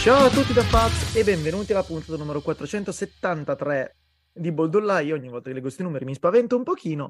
Ciao a tutti da Faz e benvenuti alla puntata numero 473 di Boldollai. Ogni volta che leggo questi numeri mi spavento un pochino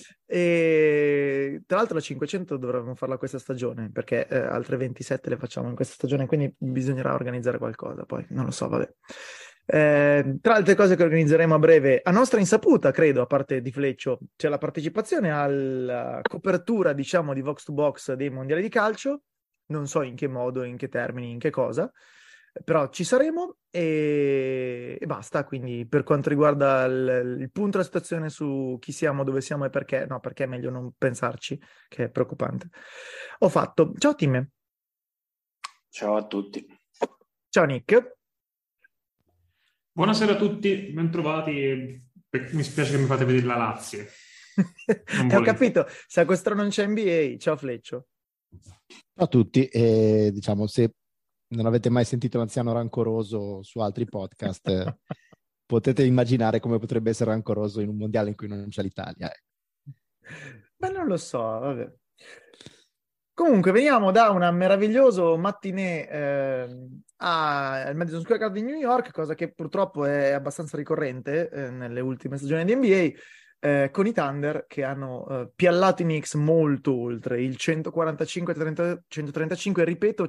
e tra l'altro la 500 dovremmo farla questa stagione perché altre 27 le facciamo in questa stagione, quindi bisognerà organizzare qualcosa, poi non lo so, vabbè. Tra altre cose che organizzeremo a breve, a nostra insaputa, credo, a parte di Fleccio, c'è la partecipazione alla copertura, diciamo, di Vox to Box dei mondiali di calcio. Non so in che modo, in che termini, in che cosa, però ci saremo e basta. Quindi per quanto riguarda il punto della situazione su chi siamo, dove siamo e perché, no, perché è meglio non pensarci, che è preoccupante. Ho fatto. Ciao Tim. Ciao a tutti. Ciao Nick. Buonasera a tutti, bentrovati. Mi spiace che mi fate vedere la Lazio. Ho capito, se a quest'ora non c'è NBA. Ciao Fleccio. Ciao a tutti, diciamo, se non avete mai sentito l'anziano rancoroso su altri podcast, potete immaginare come potrebbe essere rancoroso in un mondiale in cui non c'è l'Italia. Ma non lo so, vabbè. Comunque, veniamo da una meraviglioso mattinée al Madison Square Garden di New York, cosa che purtroppo è abbastanza ricorrente nelle ultime stagioni di NBA, con i Thunder che hanno piallato i Knicks molto oltre il 145-135, ripeto,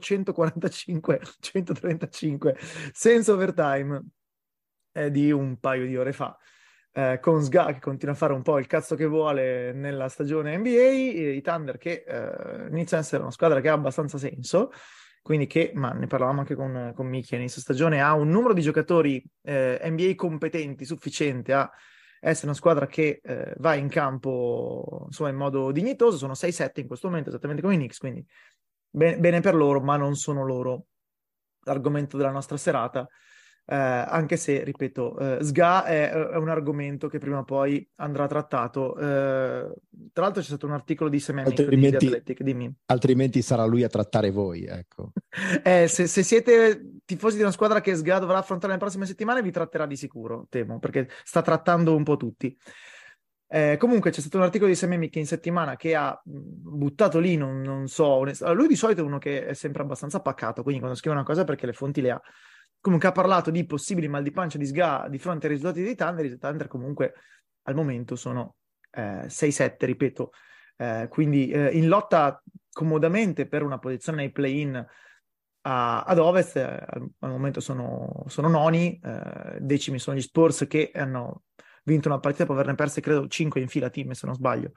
145-135, senza overtime di un paio di ore fa. Con Sga che continua a fare un po' il cazzo che vuole nella stagione NBA, i Thunder che iniziano a essere una squadra che ha abbastanza senso, quindi che, ma ne parlavamo anche con Miki all'inizio stagione, ha un numero di giocatori NBA competenti sufficiente a essere una squadra che va in campo insomma in modo dignitoso. Sono 6-7 in questo momento, esattamente come i Knicks, quindi bene per loro, ma non sono loro l'argomento della nostra serata. Anche se, ripeto, Sga è un argomento che prima o poi andrà trattato. Tra l'altro c'è stato un articolo di Sememic di The Athletic, dimmi. Altrimenti sarà lui a trattare voi, ecco. Se siete tifosi di una squadra che Sga dovrà affrontare nelle prossime settimane, vi tratterà di sicuro, temo, perché sta trattando un po' tutti. Comunque c'è stato un articolo di Sememic in settimana che ha buttato lì, non so, lui di solito è uno che è sempre abbastanza pacato, quindi quando scrive una cosa è perché le fonti le ha. Comunque ha parlato di possibili mal di pancia di Sga di fronte ai risultati dei Thunder. I Thunder comunque al momento sono 6-7, ripeto, quindi in lotta comodamente per una posizione nei play-in ad Ovest. Al momento sono noni, decimi sono gli Spurs che hanno vinto una partita dopo averne perse credo 5 in fila team, se non sbaglio.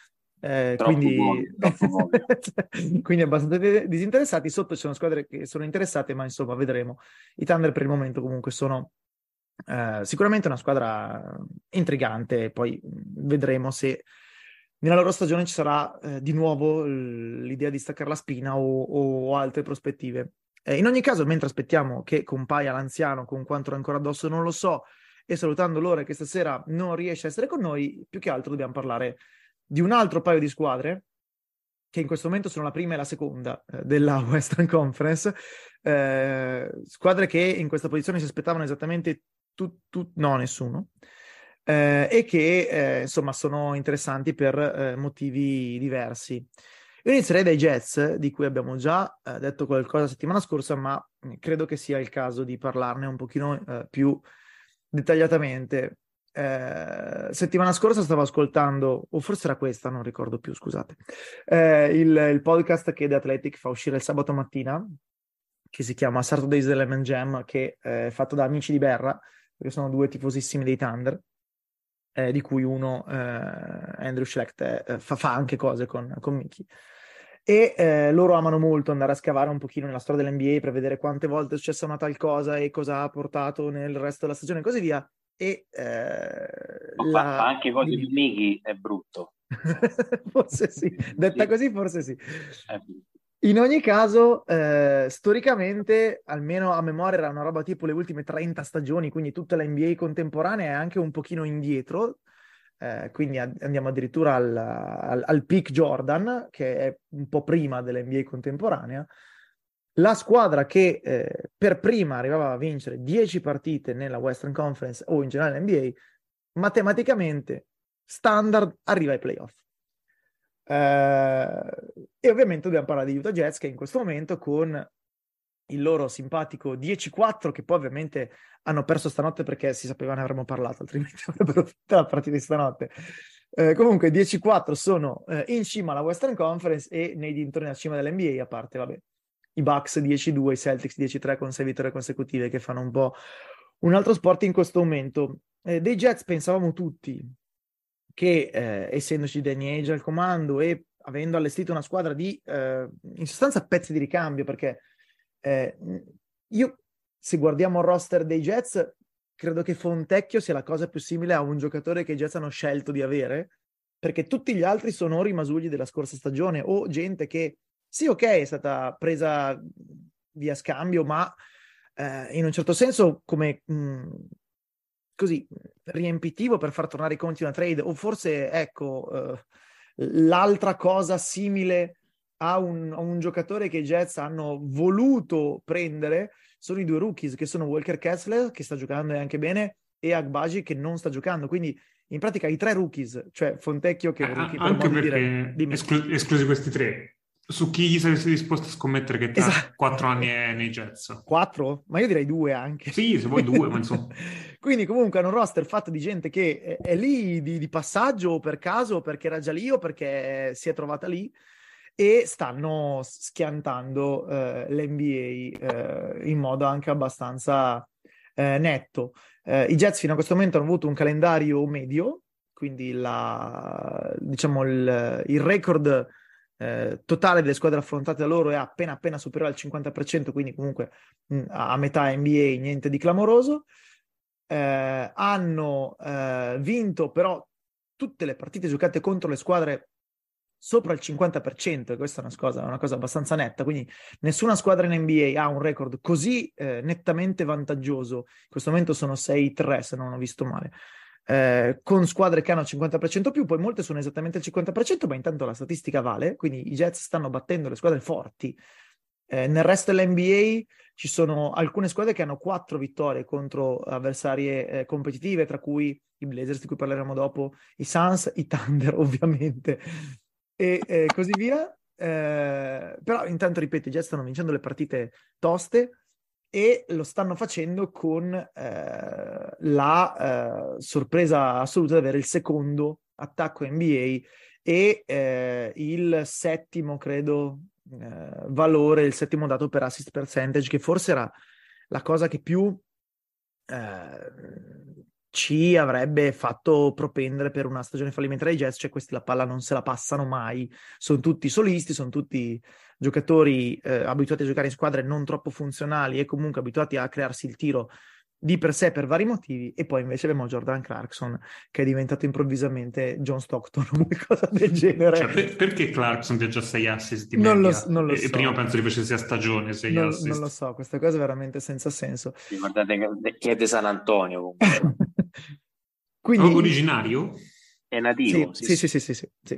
Quindi quindi abbastanza disinteressati. Sotto ci sono squadre che sono interessate, ma insomma vedremo. I Thunder per il momento comunque sono sicuramente una squadra intrigante, poi vedremo se nella loro stagione ci sarà di nuovo l'idea di staccare la spina o altre prospettive. In ogni caso, mentre aspettiamo che compaia l'anziano con quanto è ancora addosso non lo so, e salutando Lore che stasera non riesce a essere con noi, più che altro dobbiamo parlare di un altro paio di squadre che in questo momento sono la prima e la seconda della Western Conference, squadre che in questa posizione si aspettavano esattamente no, nessuno, e che insomma sono interessanti per motivi diversi. Io inizierei dai Jets, di cui abbiamo già detto qualcosa la settimana scorsa, ma credo che sia il caso di parlarne un pochino più dettagliatamente. Settimana scorsa stavo ascoltando, o forse era questa, non ricordo più, scusate, il podcast che The Athletic fa uscire il sabato mattina, che si chiama Saturday's Lemon Jam, che è fatto da amici di Berra, perché sono due tifosissimi dei Thunder, di cui uno, Andrew Schlecht, fa anche cose con Mickey. E loro amano molto andare a scavare un pochino nella storia dell'NBA per vedere quante volte è successa una tal cosa e cosa ha portato nel resto della stagione e così via. E fa anche cose di Mickey, è brutto. Forse sì, detta così forse sì. È brutto. In ogni caso, storicamente, almeno a memoria, era una roba tipo le ultime 30 stagioni, quindi tutta la NBA contemporanea è anche un pochino indietro, quindi andiamo addirittura al peak Jordan, che è un po' prima dell'NBA contemporanea. La squadra che per prima arrivava a vincere 10 partite nella Western Conference o in generale NBA, matematicamente, standard, arriva ai playoff. E ovviamente dobbiamo parlare di Utah Jazz, che in questo momento con il loro simpatico 10-4, che poi ovviamente hanno perso stanotte perché si sapeva ne avremmo parlato, altrimenti avrebbero vinto la partita di stanotte. Comunque 10-4 sono in cima alla Western Conference e nei dintorni alla cima dell'NBA, a parte, vabbè, i Bucks 10-2, i Celtics 10-3 con 6 vittorie consecutive, che fanno un po' un altro sport in questo momento. Dei Jets pensavamo tutti che, essendoci Danny Ainge al comando e avendo allestito una squadra di, in sostanza, pezzi di ricambio, perché io, se guardiamo il roster dei Jets, credo che Fontecchio sia la cosa più simile a un giocatore che i Jets hanno scelto di avere, perché tutti gli altri sono o rimasugli della scorsa stagione o gente che, sì, ok, è stata presa via scambio, ma in un certo senso come così riempitivo per far tornare i conti una trade, o forse, ecco, l'altra cosa simile a un giocatore che i Jets hanno voluto prendere sono i 2 rookies, che sono Walker Kessler, che sta giocando anche bene, e Agbaji, che non sta giocando. Quindi in pratica i 3 rookies, cioè Fontecchio che è un rookie, anche per perché esclusi questi 3, su chi saresti disposto a scommettere che tra 4 anni è nei Jets? 4? Ma io direi 2 anche. Sì, se vuoi 2, ma insomma. Quindi comunque hanno un roster fatto di gente che è lì di passaggio, o per caso, perché era già lì o perché si è trovata lì, e stanno schiantando l'NBA in modo anche abbastanza netto. I Jets fino a questo momento hanno avuto un calendario medio, quindi diciamo il record totale delle squadre affrontate da loro è appena superiore al 50%, quindi comunque a metà NBA, niente di clamoroso. Hanno vinto però tutte le partite giocate contro le squadre sopra il 50%, e questa è una cosa abbastanza netta, quindi nessuna squadra in NBA ha un record così nettamente vantaggioso. In questo momento sono 6-3, se non ho visto male, con squadre che hanno il 50% più, poi molte sono esattamente il 50%, ma intanto la statistica vale, quindi i Jets stanno battendo le squadre forti. Nel resto dell'NBA ci sono alcune squadre che hanno 4 vittorie contro avversarie competitive, tra cui i Blazers, di cui parleremo dopo, i Suns, i Thunder ovviamente, e così via. Però intanto, ripeto, i Jets stanno vincendo le partite toste e lo stanno facendo con la sorpresa assoluta di avere il secondo attacco NBA e il settimo, credo, valore, il settimo dato per assist percentage, che forse era la cosa che più ci avrebbe fatto propendere per una stagione fallimentare ai Jets, cioè questi la palla non se la passano mai, sono tutti solisti, sono tutti giocatori abituati a giocare in squadre non troppo funzionali e comunque abituati a crearsi il tiro di per sé per vari motivi, e poi invece abbiamo Jordan Clarkson che è diventato improvvisamente John Stockton o qualcosa del genere. Cioè, perché Clarkson ha già 6 assist di media? Non lo so. E prima penso li facesse a stagione 6 assist. Non lo so, questa cosa è veramente senza senso. Ricordate che è di San Antonio comunque. Quindi, proprio originario? È nativo? Sì.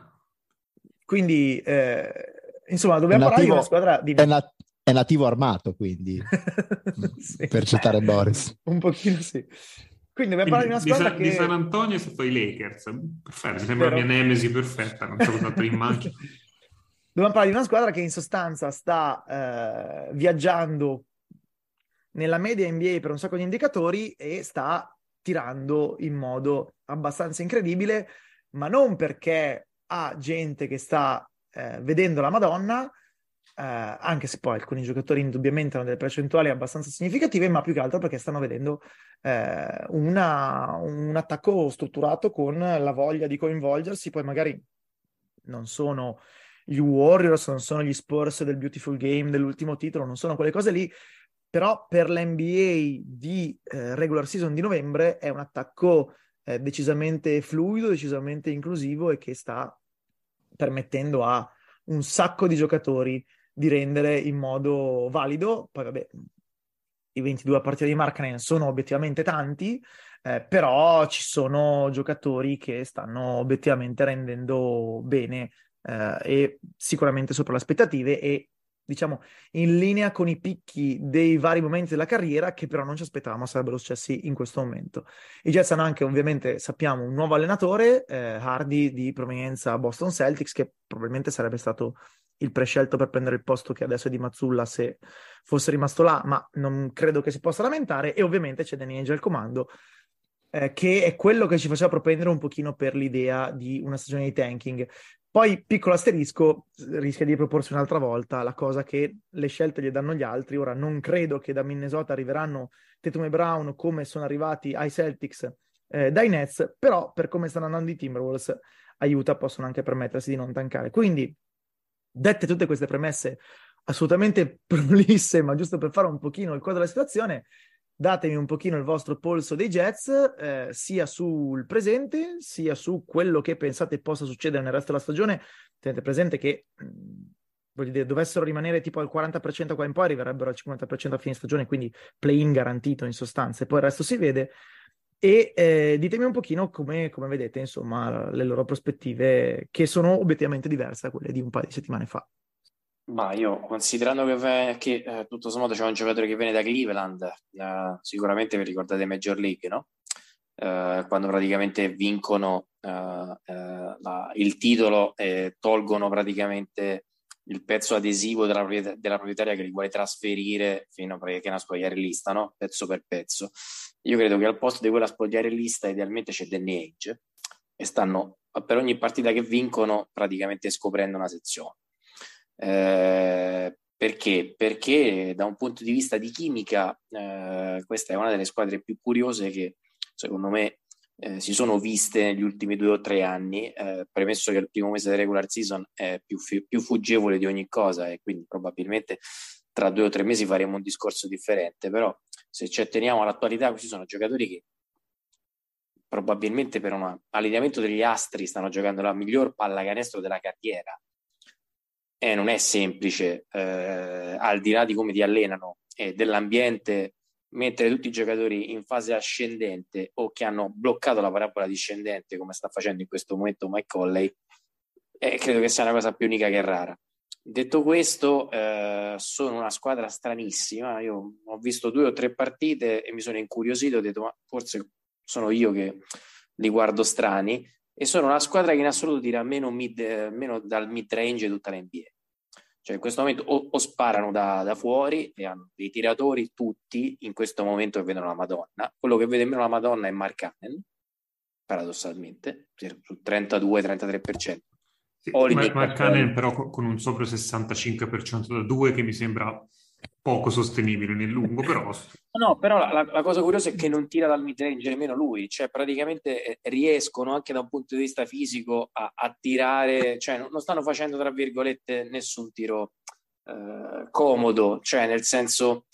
Quindi, insomma, dobbiamo parlare di una squadra di... È nativo armato, quindi, sì. per citare Boris. Un pochino sì. Quindi dobbiamo parlare di una squadra che... Di San Antonio è stato i Lakers. Perfetto, sembra la mia nemesi perfetta, non so cos'altro immagino. Dobbiamo parlare di una squadra che in sostanza sta viaggiando nella media NBA per un sacco di indicatori e sta tirando in modo abbastanza incredibile, ma non perché ha gente che sta vedendo la Madonna, anche se poi alcuni giocatori indubbiamente hanno delle percentuali abbastanza significative, ma più che altro perché stanno vedendo un attacco strutturato con la voglia di coinvolgersi. Poi magari non sono gli Warriors, non sono gli Spurs del Beautiful Game dell'ultimo titolo, non sono quelle cose lì, però per l'NBA di regular season di novembre è un attacco decisamente fluido, decisamente inclusivo e che sta permettendo a un sacco di giocatori di rendere in modo valido. Poi vabbè, i 22 a partita di Markkanen sono obiettivamente tanti, però ci sono giocatori che stanno obiettivamente rendendo bene e sicuramente sopra le aspettative e diciamo in linea con i picchi dei vari momenti della carriera che però non ci aspettavamo sarebbero successi in questo momento. I Jets hanno anche, ovviamente, sappiamo, un nuovo allenatore, Hardy, di provenienza Boston Celtics, che probabilmente sarebbe stato il prescelto per prendere il posto che adesso è di Mazzulla se fosse rimasto là, ma non credo che si possa lamentare. E ovviamente c'è Danny Ainge al comando, che è quello che ci faceva propendere un pochino per l'idea di una stagione di tanking. Poi, piccolo asterisco, rischia di proporsi un'altra volta la cosa che le scelte gli danno gli altri. Ora, non credo che da Minnesota arriveranno Tatum e Brown come sono arrivati ai Celtics dai Nets, però per come stanno andando i Timberwolves, aiuta, possono anche permettersi di non tankare. Quindi, dette tutte queste premesse assolutamente prolisse, ma giusto per fare un pochino il quadro della situazione, datemi un pochino il vostro polso dei Jets, sia sul presente, sia su quello che pensate possa succedere nel resto della stagione. Tenete presente che, voglio dire, dovessero rimanere tipo al 40% qua in poi, arriverebbero al 50% a fine stagione, quindi play-in garantito in sostanza, e poi il resto si vede. E ditemi un pochino come vedete, insomma, le loro prospettive, che sono obiettivamente diverse da quelle di un paio di settimane fa. Ma io, considerando che tutto sommato c'è un giocatore che viene da Cleveland, sicuramente vi ricordate Major League, no? Quando praticamente vincono il titolo e tolgono praticamente il pezzo adesivo della proprietaria che li vuole trasferire fino a che è una spogliarellista, no? Pezzo per pezzo. Io credo che al posto di quella spogliarellista idealmente c'è Danny Ainge e stanno per ogni partita che vincono praticamente scoprendo una sezione. Perché? Perché da un punto di vista di chimica questa è una delle squadre più curiose che secondo me si sono viste negli ultimi 2 o 3 anni, premesso che il primo mese della regular season è più fuggevole di ogni cosa e quindi probabilmente tra 2 o 3 mesi faremo un discorso differente, però se ci atteniamo all'attualità questi sono giocatori che probabilmente per un allineamento degli astri stanno giocando la miglior pallacanestro della carriera. Non è semplice, al di là di come ti allenano e dell'ambiente, mettere tutti i giocatori in fase ascendente o che hanno bloccato la parabola discendente come sta facendo in questo momento Mike Conley, credo che sia una cosa più unica che rara. Detto questo, sono una squadra stranissima. Io ho visto 2 o 3 partite e mi sono incuriosito, ho detto ma forse sono io che li guardo strani, e sono una squadra che in assoluto tira meno dal mid range tutta l'NBA. Cioè in questo momento o sparano da fuori e hanno dei tiratori tutti in questo momento che vedono la Madonna. Quello che vede meno la Madonna è Mark Cannon, paradossalmente, su 32-33%. Sì, Mark Cannon però con un sopra 65% da 2 che mi sembra poco sostenibile nel lungo, però... No, però la cosa curiosa è che non tira dal mid-range nemmeno lui, cioè praticamente riescono anche da un punto di vista fisico a tirare, cioè non stanno facendo tra virgolette nessun tiro comodo, cioè nel senso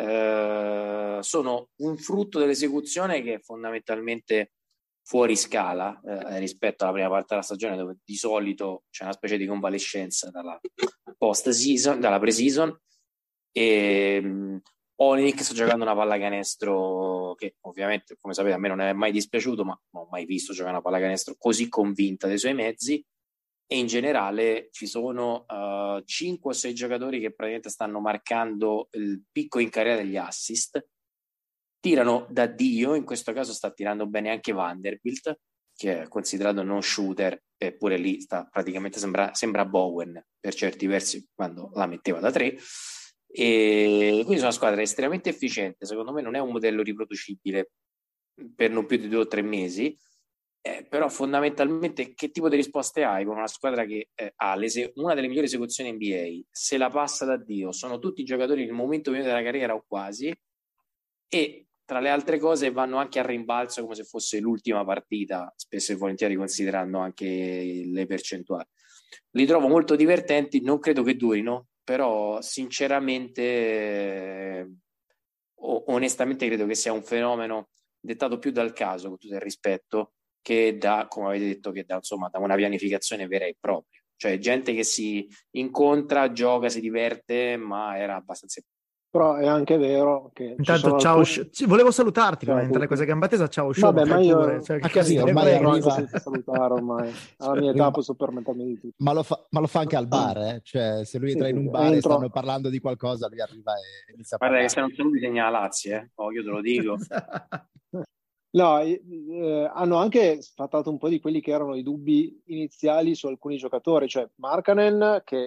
sono un frutto dell'esecuzione che è fondamentalmente fuori scala rispetto alla prima parte della stagione, dove di solito c'è una specie di convalescenza dalla post-season, dalla pre-season. E Olynyk sta giocando una pallacanestro che ovviamente, come sapete, a me non è mai dispiaciuto, ma non ho mai visto giocare una pallacanestro così convinta dei suoi mezzi. E in generale ci sono 5 o 6 giocatori che praticamente stanno marcando il picco in carriera degli assist, tirano da Dio. In questo caso sta tirando bene anche Vanderbilt, che è considerato non shooter, eppure lì sta praticamente sembra Bowen per certi versi quando la metteva da 3. E quindi sono una squadra estremamente efficiente. Secondo me non è un modello riproducibile per non più di 2 o 3 mesi, però fondamentalmente che tipo di risposte hai con una squadra che ha una delle migliori esecuzioni NBA, se la passa da Dio, sono tutti giocatori nel momento migliore della carriera o quasi, e tra le altre cose vanno anche a rimbalzo come se fosse l'ultima partita, spesso e volentieri considerando anche le percentuali. Li trovo molto divertenti, non credo che durino, però sinceramente onestamente credo che sia un fenomeno dettato più dal caso, con tutto il rispetto, che da, come avete detto, che da una pianificazione vera e propria. Cioè gente che si incontra, gioca, si diverte, ma era abbastanza... Però è anche vero che intanto ciao, volevo salutarti ciao, mentre le cose gambate, ciao show. Vabbè, ma io pure, cioè, così ormai arriva senza salutare ormai. Alla mia età posso permettermi di tutto. Ma lo fa anche al bar, cioè se lui entra in un bar e stanno parlando di qualcosa, lui arriva e inizia a parlare. Guarda che se non saluti segna la Lazio, io te lo dico. No, hanno anche sfatato un po' di quelli che erano i dubbi iniziali su alcuni giocatori, cioè Markkanen, che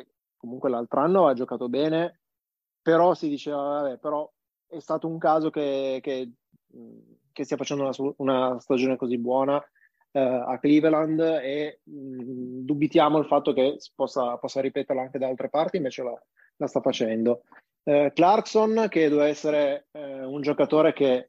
comunque l'altro anno ha giocato bene, però si diceva, vabbè, però è stato un caso che stia facendo una stagione così buona a Cleveland e dubitiamo il fatto che possa ripeterla anche da altre parti, invece la sta facendo. Clarkson, che doveva essere un giocatore che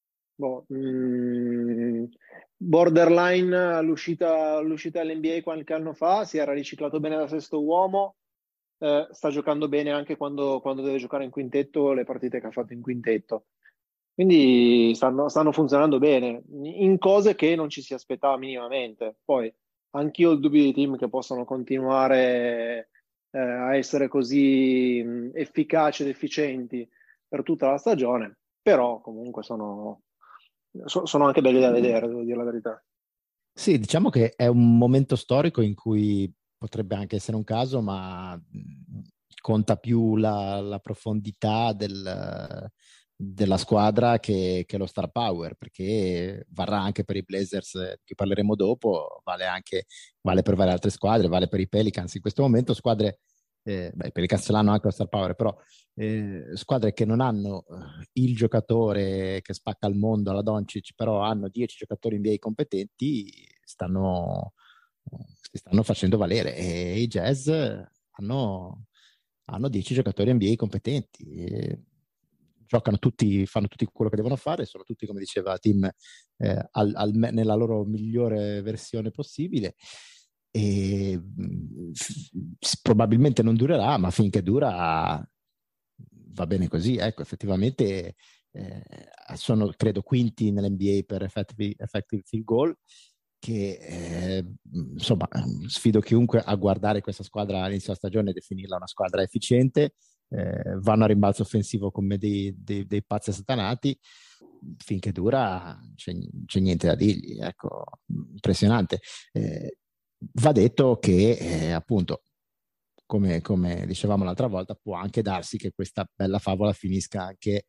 borderline all'uscita all'NBA qualche anno fa, si era riciclato bene da sesto uomo, sta giocando bene anche quando deve giocare in quintetto, le partite che ha fatto in quintetto. Quindi stanno funzionando bene, in cose che non ci si aspettava minimamente. Poi anch'io ho dubbi di team che possano continuare a essere così efficaci ed efficienti per tutta la stagione, però comunque sono anche belli da vedere, devo dire la verità. Sì, diciamo che è un momento storico in cui potrebbe anche essere un caso, ma conta più la profondità della squadra che lo star power, perché varrà anche per i Blazers, di cui parleremo dopo, vale per varie altre squadre, vale per i Pelicans. In questo momento squadre, i Pelicans ce l'hanno anche lo star power, però squadre che non hanno il giocatore che spacca il mondo alla Doncic, però hanno 10 giocatori NBA competenti, si stanno facendo valere, e i Jazz hanno 10 giocatori NBA competenti, giocano tutti, fanno tutti quello che devono fare, sono tutti, come diceva Tim, nella loro migliore versione possibile, e probabilmente non durerà, ma finché dura va bene così. Ecco, effettivamente sono, credo, quinti nell'NBA per effective field goal, che insomma sfido chiunque a guardare questa squadra all'inizio della stagione e definirla una squadra efficiente. Vanno a rimbalzo offensivo come dei pazzi satanati, finché dura c'è niente da dirgli, ecco, impressionante. Va detto che appunto, come dicevamo l'altra volta, può anche darsi che questa bella favola finisca anche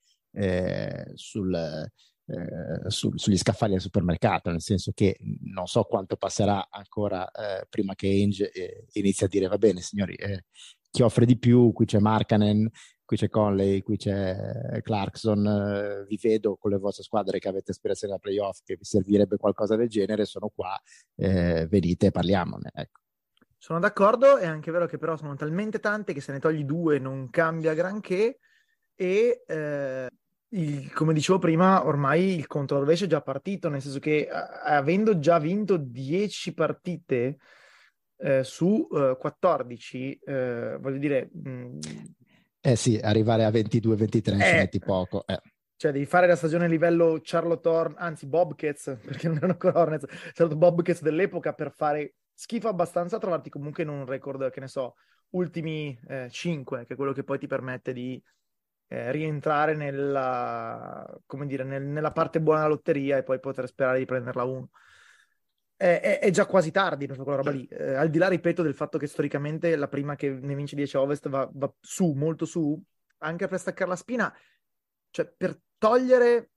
sugli scaffali al supermercato, nel senso che non so quanto passerà ancora prima che Ainge inizi a dire: va bene signori, chi offre di più, qui c'è Markkanen, qui c'è Conley, qui c'è Clarkson, vi vedo con le vostre squadre che avete aspirazioni da playoff, che vi servirebbe qualcosa del genere, sono qua, venite e parliamone, ecco. Sono d'accordo, è anche vero che però sono talmente tante che se ne togli due non cambia granché, e come dicevo prima, ormai il conto rovescio è già partito, nel senso che avendo già vinto 10 partite su 14, voglio dire... sì, arrivare a 22-23 ci metti poco. Cioè devi fare la stagione a livello Charlotte Hornets, anzi Bobcats, perché non erano ancora Hornets, Charlotte Bobcats dell'epoca, per fare schifo abbastanza a trovarti comunque in un record, che ne so, ultimi 5, che è quello che poi ti permette di rientrare nella parte buona della lotteria e poi poter sperare di prenderla uno. È già quasi tardi per quella roba lì, al di là, ripeto, del fatto che storicamente la prima che ne vince 10 a Ovest va su, molto su, anche per staccare la spina, cioè per togliere...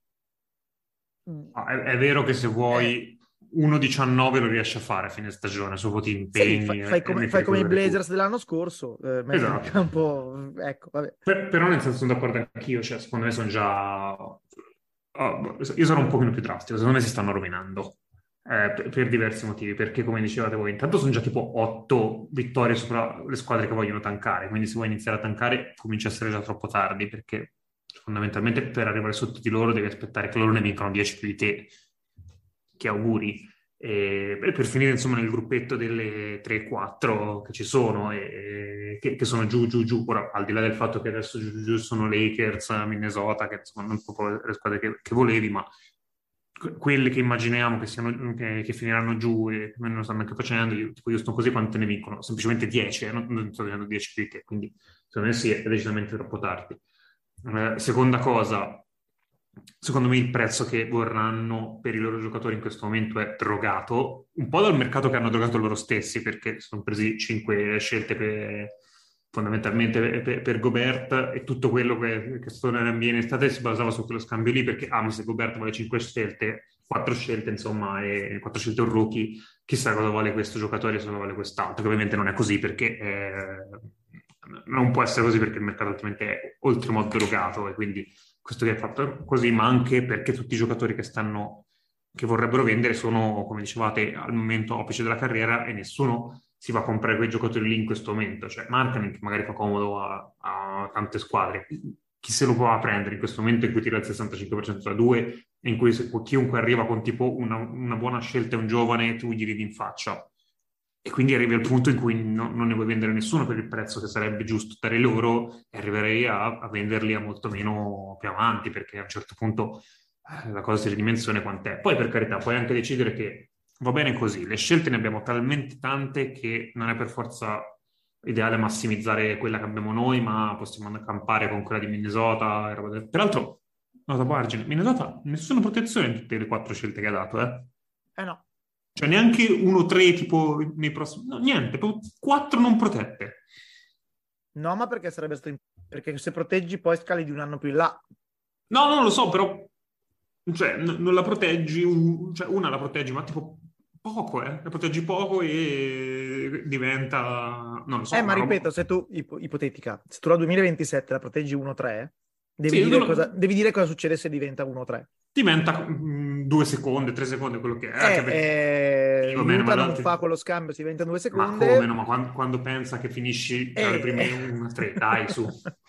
È vero che se vuoi 1-19 lo riesci a fare a fine stagione, solo ti impegni. Sì, fai come i Blazers dell'anno scorso, metti esatto. in campo, ecco, vabbè. Però nel senso sono d'accordo anch'io, cioè secondo me sono già... io sono un pochino più drastico, secondo me si stanno rovinando. Per diversi motivi, perché come dicevate voi, intanto sono già tipo 8 vittorie sopra le squadre che vogliono tankare, quindi se vuoi iniziare a tankare comincia a essere già troppo tardi, perché fondamentalmente per arrivare sotto di loro devi aspettare che loro ne vincano 10 più di te, che auguri, e per finire insomma nel gruppetto delle 3-4 che ci sono, e che sono giù, ora al di là del fatto che adesso giù sono Lakers, Minnesota, che insomma non proprio le squadre che volevi, ma quelle che immaginiamo che finiranno giù e non lo stanno anche facendo, tipo Houston così, quante ne vincono? Semplicemente 10, non sto dicendo 10 più di te, quindi secondo me sì, è decisamente troppo tardi. Seconda cosa, secondo me il prezzo che vorranno per i loro giocatori in questo momento è drogato, un po' dal mercato che hanno drogato loro stessi, perché sono presi 5 scelte fondamentalmente per Gobert, e tutto quello che è stato nell'NBA in estate si basava su quello scambio lì, perché ma se Gobert vuole 5 scelte, 4 scelte insomma, e 4 scelte un rookie, chissà cosa vuole questo giocatore e cosa vuole quest'altro, che ovviamente non è così, perché non può essere così perché il mercato altrimenti è oltremodo drogato e quindi questo che è fatto così, ma anche perché tutti i giocatori che vorrebbero vendere sono, come dicevate, al momento apice della carriera e nessuno si va a comprare quei giocatori lì in questo momento. Cioè Markkanen, che magari fa comodo a tante squadre, chi se lo può prendere in questo momento in cui tira il 65% da due, in cui chiunque arriva con tipo una buona scelta e un giovane, tu gli ridi in faccia. E quindi arrivi al punto in cui non ne vuoi vendere nessuno per il prezzo che sarebbe giusto dare loro e arriverei a venderli a molto meno più avanti, perché a un certo punto la cosa si ridimensiona quant'è. Poi per carità, puoi anche decidere che va bene così, le scelte ne abbiamo talmente tante che non è per forza ideale massimizzare quella che abbiamo noi, ma possiamo accampare con quella di Minnesota. Peraltro, nota margine, Minnesota nessuna protezione in tutte le 4 scelte che ha dato, eh? No. Cioè neanche 1-3 tipo nei prossimi... No, niente, 4 non protette. No, ma perché sarebbe stato... Perché se proteggi poi scali di un anno più in là. No, non lo so, però... Cioè, non la proteggi... Cioè, una la proteggi, ma tipo poco, La proteggi poco e diventa... Non lo so. Ma ripeto, se tu... Ipotetica, se tu la 2027 la proteggi 1-3... Devi dire cosa succede se diventa 1-3. Diventa 2 secondi, 3 secondi, quello che è. L'Utah non fa quello scambio, si diventa 2 secondi. Ma come no? Ma quando pensa che finisci tra le prime 1-3, dai, su.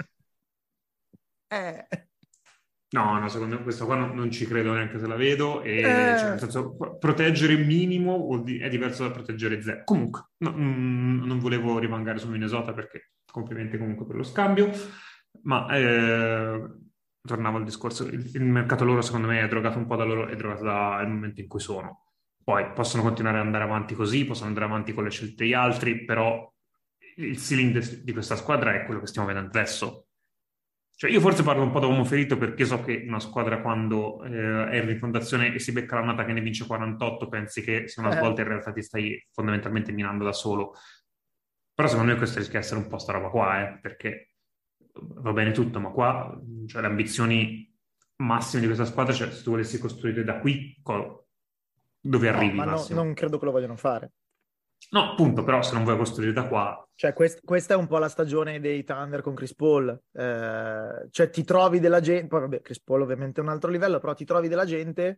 No, secondo me questa qua non ci credo neanche se la vedo. Cioè, nel senso, proteggere minimo è diverso da proteggere zero. Comunque, non volevo rimangare su Minnesota perché complimenti comunque per lo scambio. Ma tornavo al discorso, il mercato loro secondo me è drogato un po' da loro, è drogato dal momento in cui sono. Poi possono continuare ad andare avanti così, possono andare avanti con le scelte degli altri, però il ceiling di questa squadra è quello che stiamo vedendo adesso. Cioè io forse parlo un po' da uomo ferito perché so che una squadra quando è in rifondazione e si becca l'annata che ne vince 48 pensi che sia una svolta, in realtà ti stai fondamentalmente minando da solo. Però secondo me questo rischia di essere un po' sta roba qua, perché va bene tutto, ma qua cioè, le ambizioni massime di questa squadra, cioè se tu volessi costruire da qui, dove arrivi? Ma non credo che lo vogliano fare. No, appunto, però se non vuoi costruire da qua... Cioè questa è un po' la stagione dei Thunder con Chris Paul. Cioè ti trovi della gente, poi vabbè, Chris Paul ovviamente è un altro livello, però ti trovi della gente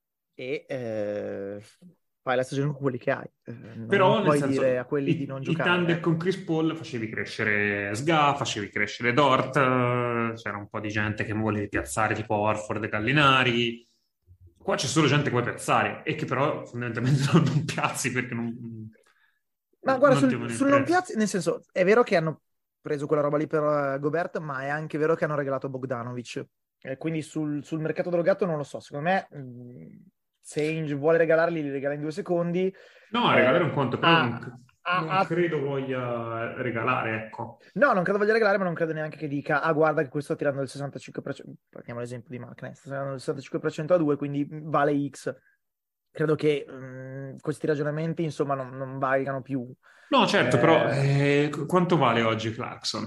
e... fai la stagione con quelli che hai. Però non puoi dire a quelli di non giocare. I Thunder con Chris Paul facevi crescere Sga, facevi crescere Dort, c'era un po' di gente che volevi piazzare tipo Horford e Gallinari. Qua c'è solo gente che vuoi piazzare e che però fondamentalmente non piazzi perché non... Ma guarda, sul non piazzi, nel senso, è vero che hanno preso quella roba lì per Gobert, ma è anche vero che hanno regalato Bogdanovic. Quindi sul mercato drogato non lo so. Secondo me... se Ainge vuole regalarli, li regala in 2 secondi. No, regalare un conto, però non credo voglia regalare, ecco. No, non credo voglia regalare, ma non credo neanche che dica guarda che questo sta tirando il 65%, prendiamo l'esempio di Markkanen, sta tirando il 65% a 2, quindi vale X. Credo che questi ragionamenti, insomma, non valgano più. No, certo, però quanto vale oggi Clarkson?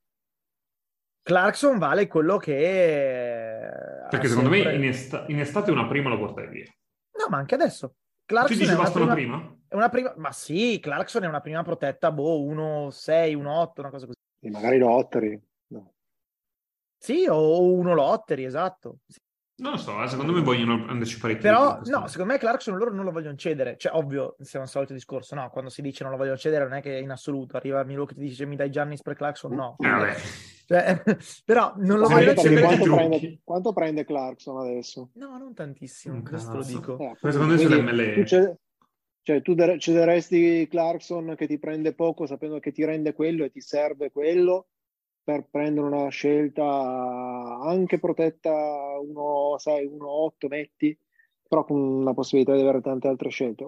Clarkson vale quello che... Perché secondo me in estate una prima lo portai via. No, ma anche adesso. Clarkson tu dici bastano prima? È una prima... Ma sì, Clarkson è una prima protetta, 1-6, 1-8, una cosa così. E magari lottery. No. Sì, o 1 lottery, esatto. Non lo so, secondo me vogliono andarci parecchio. Però, no, secondo me Clarkson loro non lo vogliono cedere. Cioè, ovvio, se è un solito discorso, no, quando si dice non lo vogliono cedere non è che in assoluto arriva Milwaukee e ti dice mi dai Giannis per Clarkson, no. Cioè, però non lo vogliono cedere. Quanto prende Clarkson adesso? No, non tantissimo, questo lo dico. Secondo me c'è l'MLE. Cioè, tu cederesti Clarkson che ti prende poco sapendo che ti rende quello e ti serve quello per prendere una scelta anche protetta 1-6, 1-8 metti, però con la possibilità di avere tante altre scelte.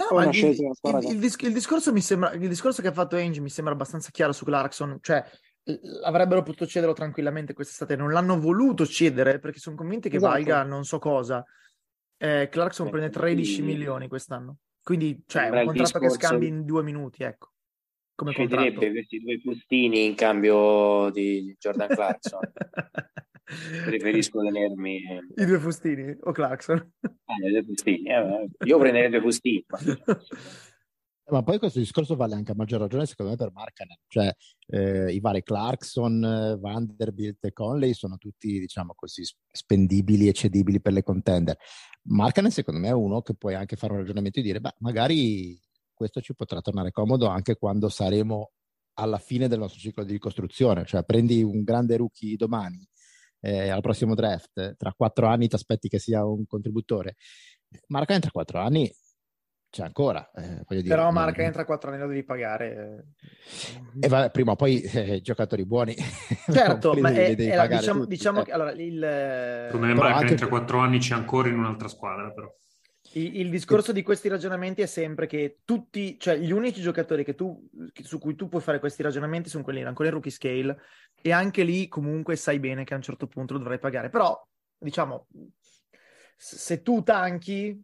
Il discorso mi sembra, il discorso che ha fatto Ainge mi sembra abbastanza chiaro su Clarkson, cioè avrebbero potuto cederlo tranquillamente quest'estate, non l'hanno voluto cedere perché sono convinti che valga non so cosa. Clarkson prende 13 milioni quest'anno, quindi cioè un contratto che scambi in 2 minuti, ecco. Come cederebbe questi 2 postini in cambio di Jordan Clarkson. Preferisco tenermi i 2 fustini o Clarkson. I 2 fustini. Io prenderei 2 fustini. Ma poi questo discorso vale anche a maggior ragione, secondo me, per Markkanen. Cioè, i vari Clarkson, Vanderbilt e Conley sono tutti, diciamo così, spendibili e cedibili per le contender. Markkanen, secondo me, è uno che puoi anche fare un ragionamento e dire, beh, magari questo ci potrà tornare comodo anche quando saremo alla fine del nostro ciclo di ricostruzione. Cioè, prendi un grande rookie domani, al prossimo draft, tra 4 anni ti aspetti che sia un contributore. Markkanen tra 4 anni c'è ancora, voglio dire. Però Markkanen tra 4 anni lo devi pagare. E vabbè, prima o poi giocatori buoni. Certo, ma devi pagare diciamo che allora come Markkanen tra 4 anni c'è ancora in un'altra squadra, però. Il discorso di questi ragionamenti è sempre che tutti, cioè gli unici giocatori su cui tu puoi fare questi ragionamenti sono quelli ancora in rookie scale, e anche lì comunque sai bene che a un certo punto lo dovrai pagare. Però, diciamo, se tu tanchi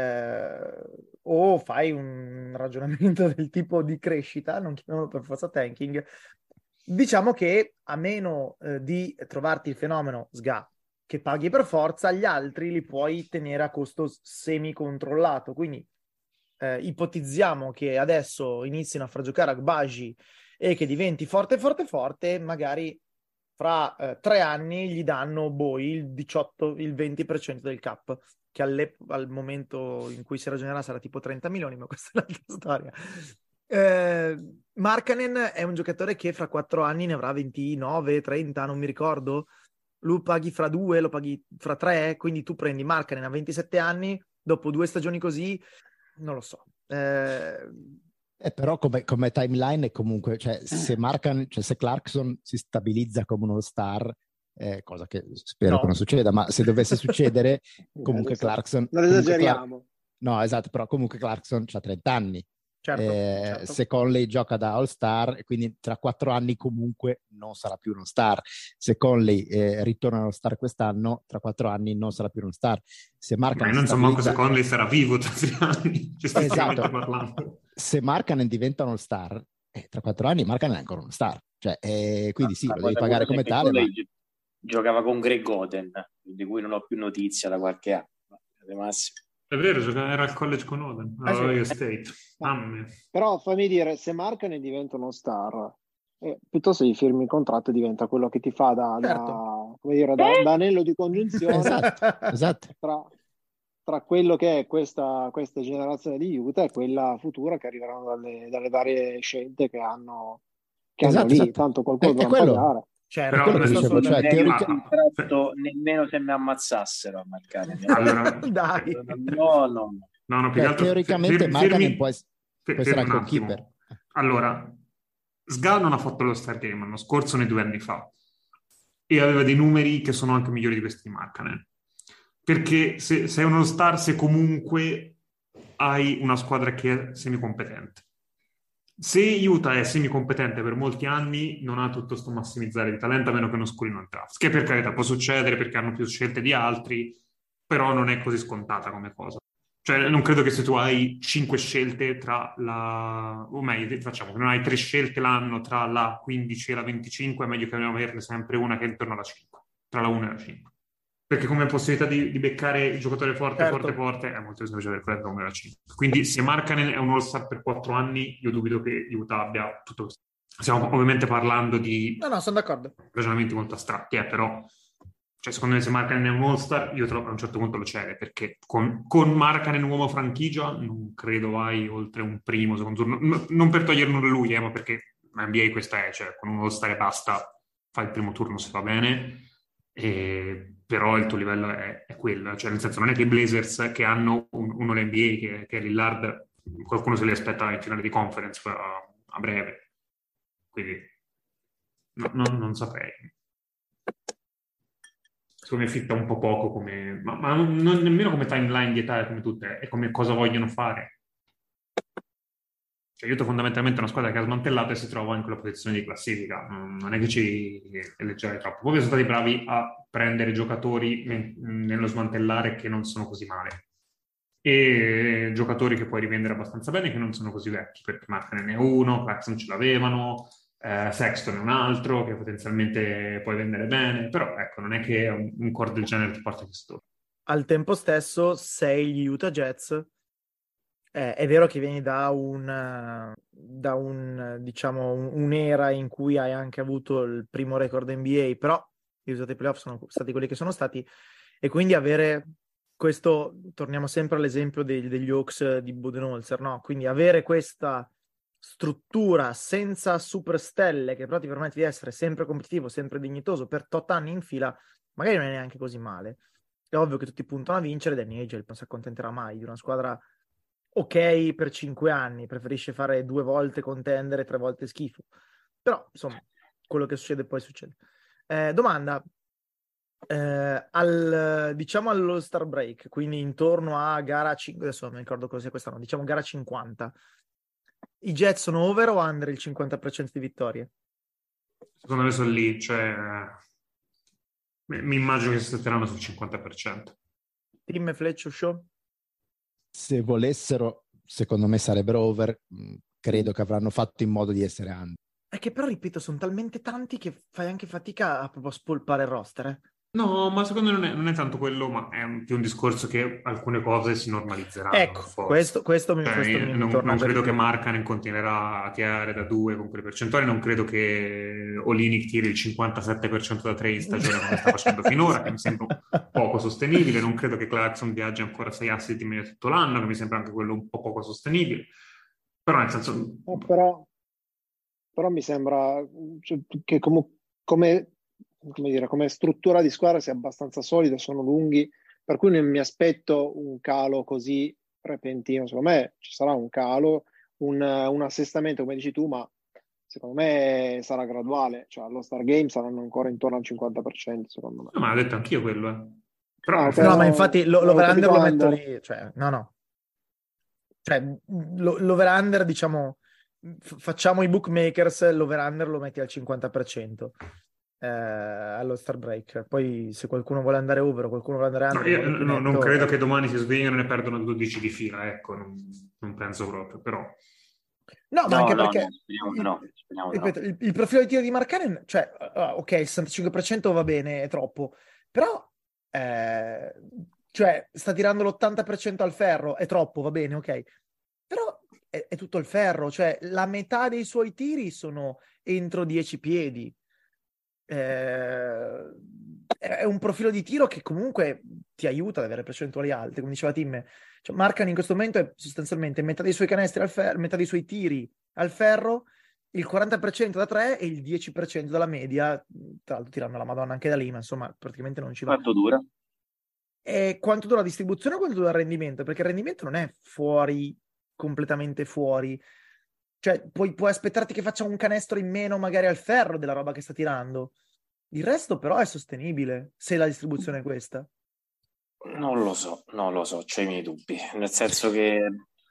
o fai un ragionamento del tipo di crescita, non chiamiamolo per forza tanking, diciamo che a meno di trovarti il fenomeno SGA che paghi per forza, gli altri li puoi tenere a costo semi-controllato. Quindi ipotizziamo che adesso inizino a far giocare Agbaji e che diventi forte, forte, forte, magari fra 3 anni gli danno il 18, il 20% del cap, che al momento in cui si ragionerà sarà tipo 30 milioni, ma questa è un'altra storia. Markkanen è un giocatore che fra 4 anni ne avrà 29, 30, non mi ricordo. Lo paghi fra 2, lo paghi fra 3, quindi tu prendi Markkanen a 27 anni, dopo 2 stagioni così, non lo so. Però come timeline è comunque, cioè se se Clarkson si stabilizza come uno star, cosa che spero che non succeda, ma se dovesse succedere, comunque Clarkson... Non esageriamo. No, esatto, però comunque Clarkson ha 30 anni. Certo. Se Conley gioca da All-Star, e quindi tra 4 anni comunque non sarà più uno star. Se Conley ritorna allo star quest'anno, tra 4 anni non sarà più uno star. Se Markkanen non so manco se Conley sarà vivo tra 3 anni, esatto. parlando. Se Markkanen diventa uno star, tra 4 anni Markkanen è ancora uno star, cioè, quindi sì, lo devi pagare come tale. Ma... giocava con Greg Oden, di cui non ho più notizia da qualche anno. È vero, era al college con Oden, Ohio State. Però fammi dire, se Markkanen diventa uno star, piuttosto gli firmi il contratto e diventa quello che ti fa da anello di congiunzione esatto. Tra quello che è questa generazione di Utah e quella futura che arriveranno dalle varie scelte che hanno lì. Tanto qualcuno dovrà pagare. Certo, quello che dicevo, cioè, nemmeno se mi ammazzassero a Markkanen. Allora, dai. No, teoricamente Markkanen può essere anche un keeper. Allora, SGA non ha fatto lo Star Game l'anno scorso né 2 anni fa e aveva dei numeri che sono anche migliori di questi di Markkanen, perché se sei uno star, se comunque hai una squadra che è semicompetente. Se Utah è semicompetente per molti anni, non ha tutto sto massimizzare di talento, a meno che non scolino il draft, che per carità può succedere perché hanno più scelte di altri, però non è così scontata come cosa. Cioè, non credo che se tu hai 5 scelte o meglio, facciamo che non hai 3 scelte l'anno tra la 15 e la 25, è meglio che non averne sempre una che è intorno alla 5, tra la 1 e la 5. Perché come possibilità di beccare il giocatore forte è molto semplice avere quella tra 1 e la 5. Quindi se Markkanen è un all-star per 4 anni, io dubito che Utah abbia tutto questo. Stiamo ovviamente parlando di sono d'accordo. ragionamenti molto astratti, però cioè, secondo me se Markkanen è un all-star, io a un certo punto lo cede, perché con Markkanen uomo franchigia non credo vai oltre un primo, secondo turno. Non per toglierlo da lui, ma perché NBA questa è, cioè con un all-star e basta, fai il primo turno se va bene, però il tuo livello è quello, cioè nel senso non è che i Blazers che hanno uno l'NBA che è Lillard, qualcuno se li aspetta in finale di conference a breve, quindi non saprei. Secondo me fitta un po' poco come, ma non nemmeno come timeline di età come tutte, è come cosa vogliono fare. Cioè, Utah fondamentalmente è una squadra che ha smantellato e si trova in quella posizione di classifica. Non è che ci eleggerei troppo. Poi sono stati bravi a prendere giocatori nello smantellare che non sono così male. E giocatori che puoi rivendere abbastanza bene che non sono così vecchi, perché Markkanen è uno, Clarkson ce l'avevano, Sexton è un altro che potenzialmente puoi vendere bene, però ecco, non è che un core del genere ti porta a questo. Al tempo stesso sei gli Utah Jazz È vero che vieni da diciamo, un'era in cui hai anche avuto il primo record NBA, però i risultati playoff sono stati quelli che sono stati, e quindi avere questo, torniamo sempre all'esempio degli Hawks di Budenholzer, no? Quindi avere questa struttura senza superstelle che però ti permette di essere sempre competitivo, sempre dignitoso per 8 anni in fila, magari non è neanche così male. È ovvio che tutti puntano a vincere, Danny Ainge non si accontenterà mai di una squadra ok per 5 anni, preferisce fare 2 volte contendere, 3 volte schifo. Però, insomma, quello che succede poi succede. Domanda, diciamo all'All-Star Break, quindi intorno a gara 5, adesso non mi ricordo cosa sia quest'anno, diciamo gara 50, i Jets sono over o under il 50% di vittorie? Secondo me sono lì, cioè mi immagino che si statteranno sul 50%. Tim e Fleccio Show? Se volessero, secondo me sarebbero over. Credo che avranno fatto in modo di essere under. È che però, ripeto, sono talmente tanti che fai anche fatica a proprio spolpare il roster. No, ma secondo me non è tanto quello, ma è più un discorso che alcune cose si normalizzeranno. Ecco, forse. questo mi Non torna credo che più. Markkanen continuerà a tirare da 2 con quelle percentuali, non credo che Olynyk tiri il 57% da 3 in stagione come sta facendo finora, che mi sembra poco sostenibile, non credo che Clarkson viaggi ancora 6 asset di media tutto l'anno, che mi sembra anche quello un po' poco sostenibile, però nel senso... Però mi sembra che come struttura di squadra sia abbastanza solida, sono lunghi, per cui non mi aspetto un calo così repentino. Secondo me ci sarà un calo, un assestamento, come dici tu, ma secondo me sarà graduale, cioè allo Star Game saranno ancora intorno al 50%, secondo me. No, ma ho detto anch'io quello. Però, Okay, no, ma infatti l'over-under lo metto under. lì, cioè, no. Cioè, l'over-under, diciamo, facciamo i bookmakers, l'over-under lo metti al 50%. Allo Star Break. Poi se qualcuno vuole andare over o qualcuno vuole andare under, non credo che domani si svegliano e ne perdono 12 di fila, ecco, non penso proprio, però... No, ma anche perché speriamo ripeto, il profilo di tiro di Markkanen, cioè, ok, il 65% va bene, è troppo, però cioè, sta tirando l'80% al ferro, è troppo, va bene, ok, però è tutto il ferro, cioè la metà dei suoi tiri sono entro 10 piedi. È un profilo di tiro che comunque ti aiuta ad avere percentuali alte, come diceva Tim. Cioè, Markkanen in questo momento è sostanzialmente metà dei suoi canestri al ferro, metà dei suoi tiri al ferro, il 40% da 3 e il 10% dalla media, tra l'altro tirando la Madonna anche da lì, ma insomma praticamente non ci va. Quanto dura? E quanto dura la distribuzione o quanto dura il rendimento? Perché il rendimento non è fuori, completamente fuori. Cioè, puoi aspettarti che faccia un canestro in meno magari al ferro della roba che sta tirando. Il resto però è sostenibile, se la distribuzione è questa. Non lo so, c'ho i miei dubbi. Nel senso che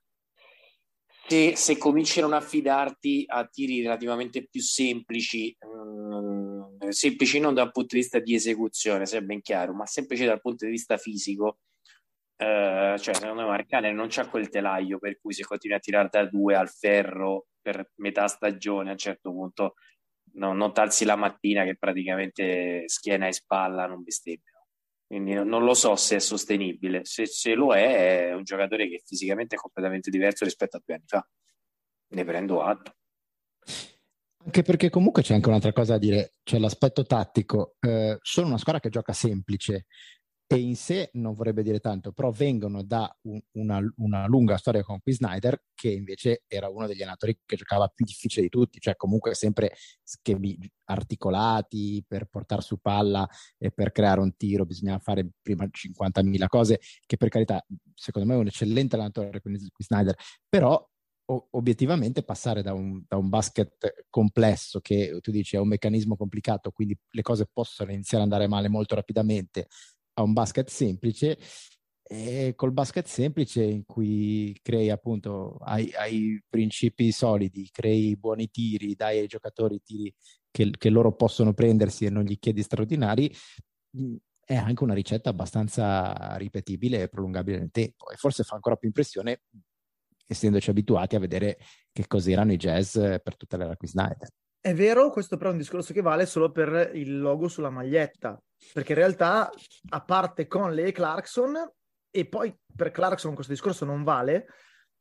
se cominci a non affidarti a tiri relativamente più semplici, semplici non dal punto di vista di esecuzione, se è ben chiaro, ma semplici dal punto di vista fisico, cioè secondo me Markkanen non c'ha quel telaio per cui se continui a tirare da 2 al ferro per metà stagione, a un certo punto non t'alzi la mattina che praticamente schiena e spalla non bestemmiano. Quindi non lo so se è sostenibile. Se lo è un giocatore che fisicamente è completamente diverso rispetto a 2 anni fa. Ne prendo atto. Anche perché comunque c'è anche un'altra cosa da dire, cioè l'aspetto tattico. Sono una squadra che gioca semplice e in sé non vorrebbe dire tanto, però vengono da una lunga storia con Quinn Snyder, che invece era uno degli allenatori che giocava più difficile di tutti, cioè comunque sempre schemi articolati per portare su palla e per creare un tiro bisognava fare prima 50.000 cose, che per carità secondo me è un eccellente allenatore Quinn Snyder, però obiettivamente passare da un basket complesso che tu dici è un meccanismo complicato, quindi le cose possono iniziare ad andare male molto rapidamente, a un basket semplice, e col basket semplice in cui crei appunto hai principi solidi, crei buoni tiri, dai ai giocatori tiri che loro possono prendersi e non gli chiedi straordinari, è anche una ricetta abbastanza ripetibile e prolungabile nel tempo, e forse fa ancora più impressione essendoci abituati a vedere che cos'erano i Jazz per tutta l'era Quinn Snyder. È vero, questo però è un discorso che vale solo per il logo sulla maglietta, perché in realtà, a parte Conley e Clarkson, e poi per Clarkson questo discorso non vale,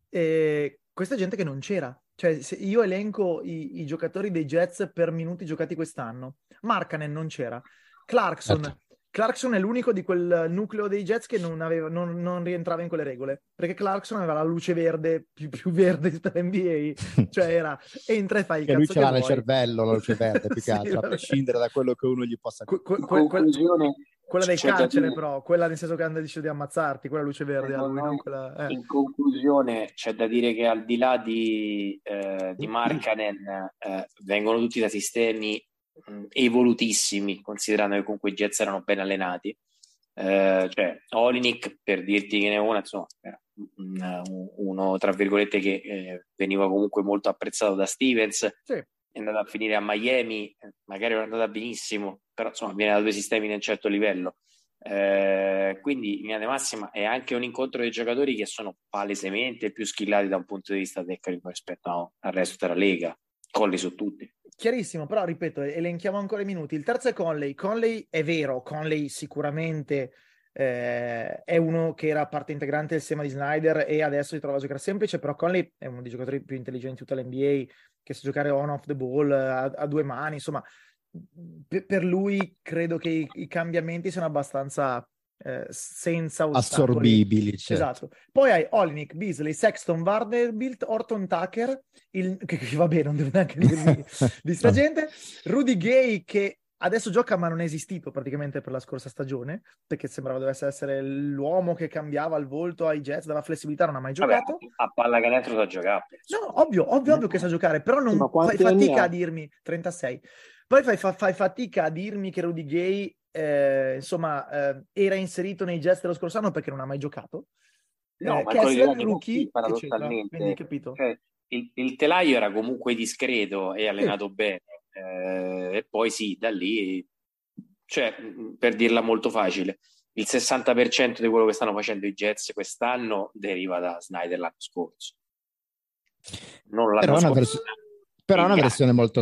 questa è gente che non c'era. Cioè, se io elenco i giocatori dei Jets per minuti giocati quest'anno, Markkanen non c'era. Clarkson è l'unico di quel nucleo dei Jets che non rientrava in quelle regole, perché Clarkson aveva la luce verde più verde di tutta l'NBA, cioè entra e fa il che cazzo lui che ce l'ha vuoi. nel cervello, la luce verde, più che Sì, altro, a vabbè. prescindere da quello che uno gli possa dire. Quella del c'è da carcere, dire- però, quella nel senso che hanno deciso di ammazzarti, quella luce verde a lui, non quella... In conclusione, c'è da dire che al di là di Markkanen vengono tutti da sistemi evolutissimi, considerando che comunque i Jets erano ben allenati. Cioè Olynyk, per dirti che ne è una, insomma, era uno tra virgolette che veniva comunque molto apprezzato da Stevens. Sì. È andato a finire a Miami, magari non è andata benissimo, però insomma viene da due sistemi di un certo livello. Quindi in linea di massima è anche un incontro dei giocatori che sono palesemente più skillati da un punto di vista tecnico rispetto al resto della Lega. Colli su tutti. Chiarissimo, però ripeto, elenchiamo ancora i minuti. Il terzo è Conley. Conley è vero, Conley sicuramente è uno che era parte integrante del sistema di Snyder e adesso si trova a giocare semplice, però Conley è uno dei giocatori più intelligenti di tutta l'NBA, che sa giocare on-off the ball a due mani, insomma, per lui credo che i cambiamenti siano abbastanza senza ostacoli. Assorbibili, certo. Esatto. Poi hai Olynyk, Beasley, Sexton, Vanderbilt, Horton Tucker, che vabbè, non devo neanche dirvi di sta gente, Rudy Gay che adesso gioca ma non è esistito praticamente per la scorsa stagione, perché sembrava dovesse essere l'uomo che cambiava il volto ai Jets, dava flessibilità, non ha mai giocato. Vabbè, a pallacanestro sa giocare. No, ovvio che sa giocare, però non fai fatica a dirmi 36. Poi fai fatica a dirmi che Rudy Gay era inserito nei Jets dello scorso anno perché non ha mai giocato. No, ma Kessler, rookie, paradossalmente, quindi capito. Cioè, il telaio era comunque discreto e allenato bene, e poi sì, da lì, cioè, per dirla molto facile, il 60% di quello che stanno facendo i Jets quest'anno deriva da Snyder l'anno scorso. Non l'anno scorso. Però è una versione molto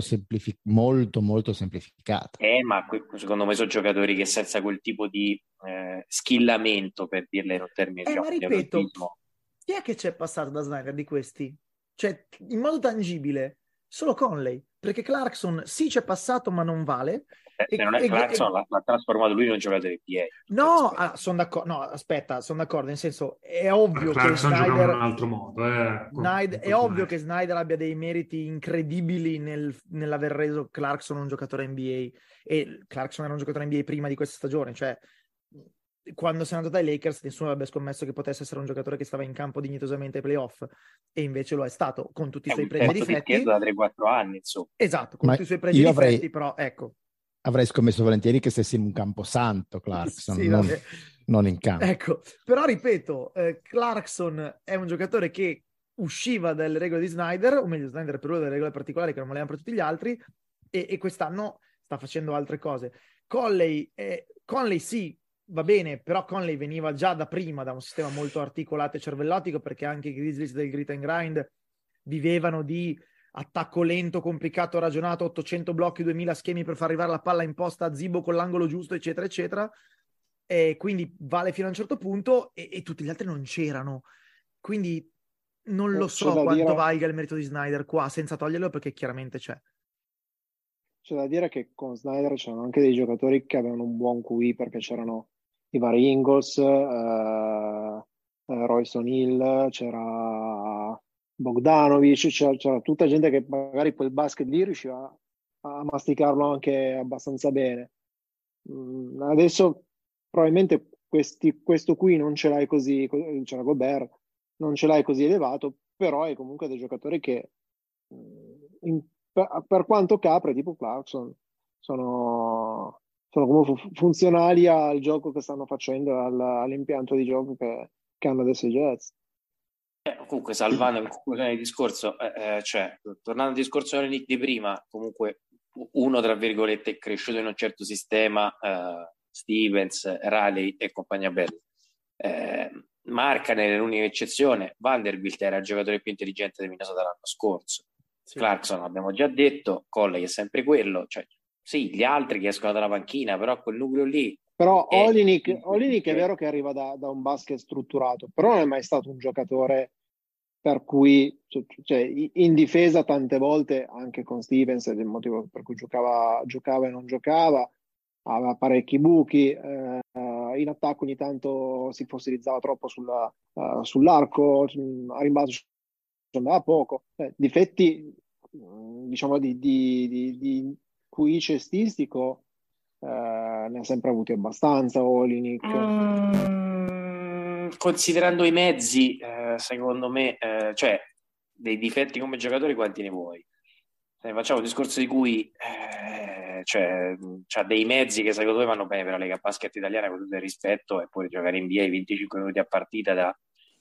semplificata. Ma secondo me sono giocatori che senza quel tipo di skillamento, per dirle in un termine ma ripeto, chi è che c'è passato da Snyder di questi? Cioè, in modo tangibile, solo Conley, perché Clarkson sì c'è passato ma non vale. Se non è Clarkson l'ha trasformato lui in un giocatore di NBA. No, sono d'accordo. No, aspetta, sono d'accordo. Nel senso, è ovvio che Snyder gioca in un altro modo. È ovvio che Snyder abbia dei meriti incredibili nell'aver reso Clarkson un giocatore NBA. E Clarkson era un giocatore NBA prima di questa stagione. Cioè, quando si è andato ai Lakers, nessuno avrebbe scommesso che potesse essere un giocatore che stava in campo dignitosamente ai playoff. E invece lo è stato, con tutti i suoi pregi e difetti. Da 3-4 anni, insomma. Esatto, con tutti i suoi pregi e difetti, però ecco. Avrei scommesso volentieri che stessi in un camposanto Clarkson, sì, non in campo. Ecco, però ripeto, Clarkson è un giocatore che usciva dalle regole di Snyder, o meglio Snyder per lui delle regole particolari che non valevano per tutti gli altri, e quest'anno sta facendo altre cose. Conley sì, va bene, però Conley veniva già da prima da un sistema molto articolato e cervellotico, perché anche i Grizzlies del grit and grind vivevano di attacco lento, complicato, ragionato, 800 blocchi, 2000 schemi per far arrivare la palla in posta a Zibo con l'angolo giusto, eccetera, eccetera. E quindi vale fino a un certo punto e tutti gli altri non c'erano. Quindi non lo so quanto valga il merito di Snyder qua, senza toglierlo, perché chiaramente c'è. C'è da dire che con Snyder c'erano anche dei giocatori che avevano un buon QI, perché c'erano i vari Ingles, Royce O'Neal, c'era Bogdanovic, c'era tutta gente che magari quel basket lì riusciva a masticarlo anche abbastanza bene. Adesso probabilmente questo qui non ce l'hai così, c'era Gobert, non ce l'hai così elevato, però è comunque dei giocatori che per quanto capre, tipo Clarkson, sono comunque funzionali al gioco che stanno facendo, all'impianto di gioco che hanno adesso i Jets. Comunque, salvando in conclusione del discorso, cioè, tornando al discorso di prima, comunque uno tra virgolette è cresciuto in un certo sistema, Stevens, Riley e compagnia bella. Markkanen è l'unica eccezione. Vanderbilt era il giocatore più intelligente del Minnesota l'anno scorso. Sì. Clarkson abbiamo già detto, Conley è sempre quello, cioè, sì, gli altri che escono dalla panchina, però quel nucleo lì. Però Olynyk è vero che arriva da un basket strutturato, però non è mai stato un giocatore per cui cioè, in difesa tante volte, anche con Stevens, il motivo per cui giocava e non giocava, aveva parecchi buchi, in attacco ogni tanto si fossilizzava troppo sull'arco, a rimbalzo ci andava poco. Difetti, diciamo, di QI cestistico ne ha sempre avuti abbastanza, Olynyk. Considerando i mezzi, secondo me, cioè dei difetti come giocatore, quanti ne vuoi? Se facciamo un discorso di cui cioè, c'ha dei mezzi che secondo me vanno bene per la Lega Basket italiana, con tutto il rispetto, e poi giocare in NBA 25 minuti a partita da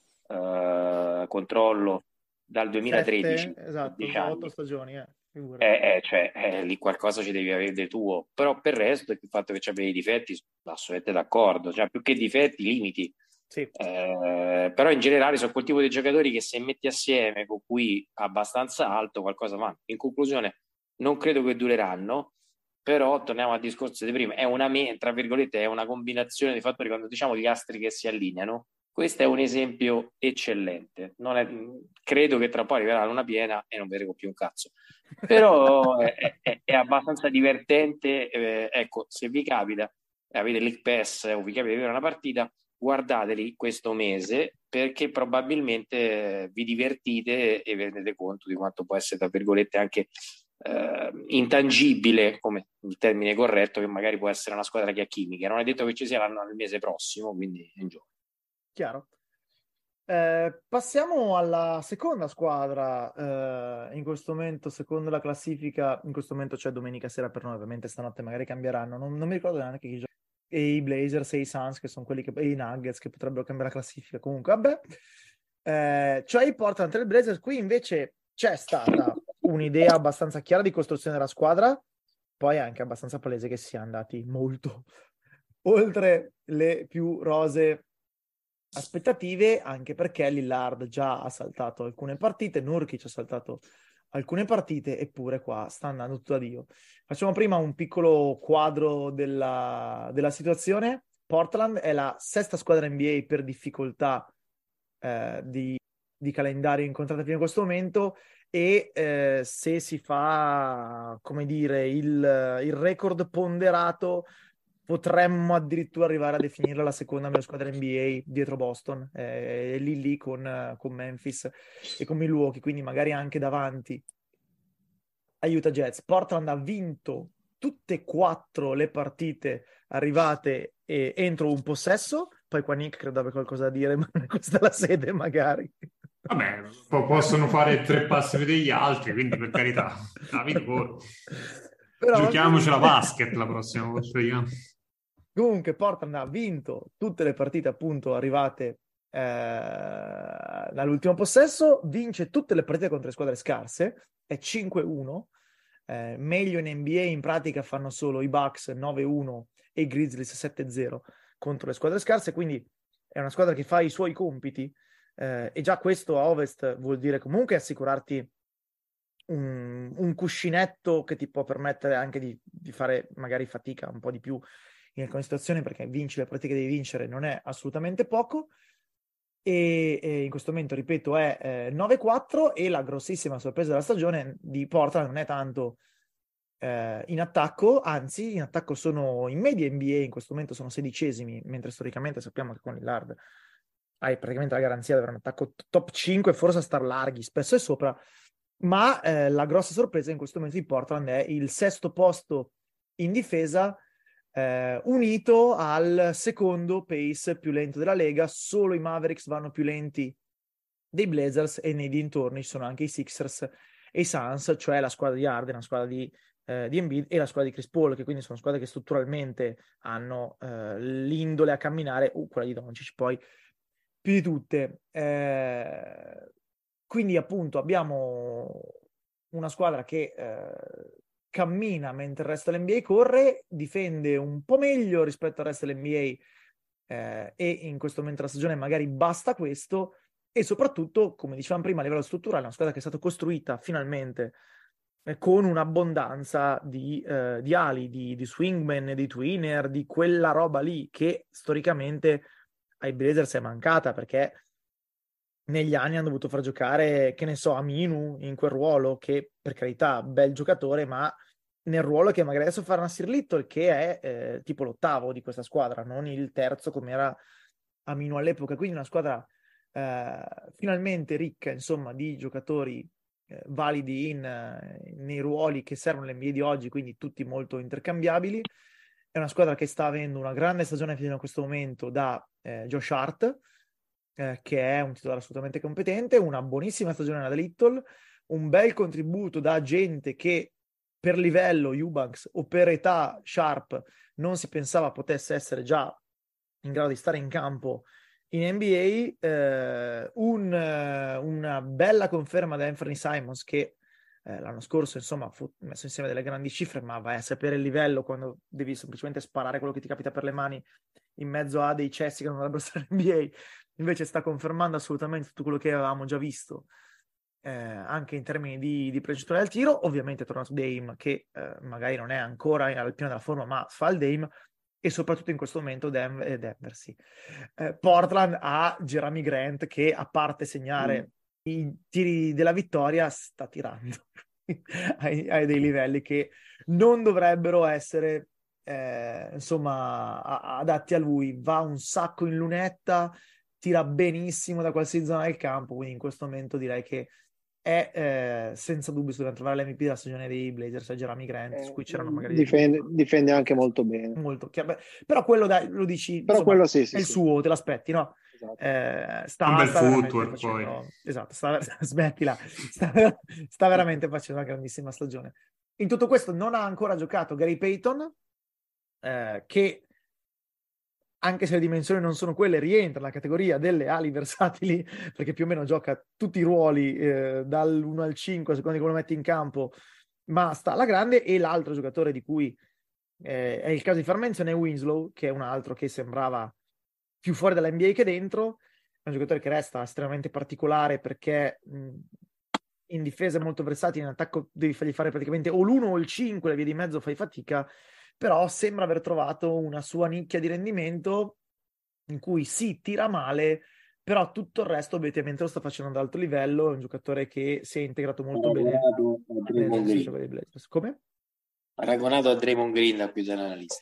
controllo dal 2013. 7, esatto, 8 stagioni, cioè, lì qualcosa ci devi avere del tuo, però per il resto il fatto che ci abbia i difetti sono assolutamente d'accordo, cioè più che difetti, limiti. Sì. Però in generale sono quel tipo di giocatori che se metti assieme con cui abbastanza alto qualcosa va. In conclusione non credo che dureranno, però torniamo al discorso di prima, tra virgolette è una combinazione di fattori, quando diciamo gli astri che si allineano. Questo è un esempio eccellente. Credo che tra un po' arriverà la luna piena e non vedremo più un cazzo. Però è abbastanza divertente. Ecco, se vi capita, avete League Pass o vi capita di vedere una partita, guardateli questo mese, perché probabilmente vi divertite e vi rendete conto di quanto può essere, tra virgolette, anche intangibile, come il termine corretto, che magari può essere una squadra che ha chimica. Non è detto che ci saranno il mese prossimo, quindi enjoy. Chiaro. Passiamo alla seconda squadra, in questo momento, secondo la classifica, in questo momento c'è domenica sera per noi, ovviamente stanotte magari cambieranno, non mi ricordo neanche chi gioca, e i Blazers e i Suns, che sono quelli e i Nuggets che potrebbero cambiare la classifica, comunque vabbè. Cioè i Portland Trail Blazers, qui invece c'è stata un'idea abbastanza chiara di costruzione della squadra, poi è anche abbastanza palese che sia andati molto oltre le più rosee aspettative, anche perché Lillard già ha saltato alcune partite, Nurkic ha saltato alcune partite, eppure qua sta andando tutto a Dio. Facciamo prima un piccolo quadro della situazione. Portland è la sesta squadra NBA per difficoltà di calendario incontrata fino a questo momento, e se si fa, come dire, il record ponderato, potremmo addirittura arrivare a definirla la seconda miglior squadra NBA dietro Boston, lì con Memphis e con Milwaukee, quindi magari anche davanti a Utah Jazz. Portland ha vinto tutte e 4 le partite arrivate entro un possesso. Poi qua Nick credo abbia qualcosa da dire, ma questa è la sede magari. Vabbè, possono fare 3 passi più degli altri, quindi per carità, giochiamocela basket la prossima volta. Comunque Portland ha vinto tutte le partite appunto arrivate dall'ultimo possesso, vince tutte le partite contro le squadre scarse, è 5-1, meglio in NBA in pratica fanno solo i Bucks 9-1 e i Grizzlies 7-0 contro le squadre scarse, quindi è una squadra che fa i suoi compiti, e già questo a Ovest vuol dire comunque assicurarti un cuscinetto che ti può permettere anche di fare magari fatica un po' di più in alcune situazioni, perché vinci le partite che devi vincere non è assolutamente poco, e in questo momento, ripeto, è 9-4, e la grossissima sorpresa della stagione di Portland non è tanto in attacco, anzi in attacco sono in media NBA in questo momento sono 16esimi, mentre storicamente sappiamo che con Lillard hai praticamente la garanzia di avere un attacco top 5, forse a star larghi, spesso è sopra, ma la grossa sorpresa in questo momento di Portland è il 6º posto in difesa, unito al secondo pace più lento della Lega. Solo i Mavericks vanno più lenti dei Blazers, e nei dintorni ci sono anche i Sixers e i Suns, cioè la squadra di Harden, la squadra di Embiid e la squadra di Chris Paul, che quindi sono squadre che strutturalmente hanno l'indole a camminare, quella di Doncic poi più di tutte. Quindi appunto abbiamo una squadra che cammina mentre il resto dell'NBA corre, difende un po' meglio rispetto al resto dell'NBA, e in questo momento della stagione magari basta questo, e soprattutto, come dicevamo prima, a livello strutturale è una squadra che è stata costruita finalmente con un'abbondanza di ali, di swingman, di twinner, di quella roba lì che storicamente ai Blazers è mancata, perché negli anni hanno dovuto far giocare, che ne so, Aminu in quel ruolo, che per carità, bel giocatore, ma nel ruolo che magari adesso fa Nasir Little, che è tipo l'8º di questa squadra, non il terzo come era Aminu all'epoca. Quindi una squadra finalmente ricca, insomma, di giocatori validi nei ruoli che servono all'NBA di oggi, quindi tutti molto intercambiabili. È una squadra che sta avendo una grande stagione fino a questo momento da Josh Hart, che è un titolare assolutamente competente, una buonissima stagione da Little, un bel contributo da gente che per livello Eubanks o per età Sharp non si pensava potesse essere già in grado di stare in campo in NBA, una bella conferma da Anthony Simons, che l'anno scorso insomma fu messo insieme delle grandi cifre, ma vai a sapere il livello quando devi semplicemente sparare quello che ti capita per le mani in mezzo a dei cessi che non dovrebbero stare in NBA. Invece sta confermando assolutamente tutto quello che avevamo già visto, anche in termini di precisione del tiro. Ovviamente è tornato Dame, che magari non è ancora al pieno della forma, ma fa il Dame. E soprattutto in questo momento Denver sì. Portland ha Jerami Grant, che a parte segnare i tiri della vittoria sta tirando ai dei livelli che non dovrebbero essere insomma adatti a lui. Va un sacco in lunetta, tira benissimo da qualsiasi zona del campo, quindi in questo momento direi che è senza dubbio se dobbiamo trovare l'MVP della stagione dei Blazers a Jerami Grant, su cui c'erano magari difende anche molto bene, molto chiaro. Però quello lo dici, però insomma, quello sì, è il suo, te l'aspetti, no? Esatto. Un bel veramente footwork facendo, poi. esatto, smettila, sta veramente facendo una grandissima stagione. In tutto questo non ha ancora giocato Gary Payton, che anche se le dimensioni non sono quelle, rientra nella categoria delle ali versatili, perché più o meno gioca tutti i ruoli, dall'1 al 5, a seconda di come lo metti in campo, ma sta alla grande. E l'altro giocatore di cui è il caso di far menzione è Winslow, che è un altro che sembrava più fuori dalla NBA che dentro. È un giocatore che resta estremamente particolare, perché in difesa è molto versatile, in attacco devi fargli fare praticamente o l'1 o il 5, le vie di mezzo fai fatica, però sembra aver trovato una sua nicchia di rendimento in cui sì, tira male, però tutto il resto obiettivamente lo sta facendo ad alto livello. È un giocatore che si è integrato molto bene nel Blazers. Come? Paragonato a Draymond Green da più dell'analista.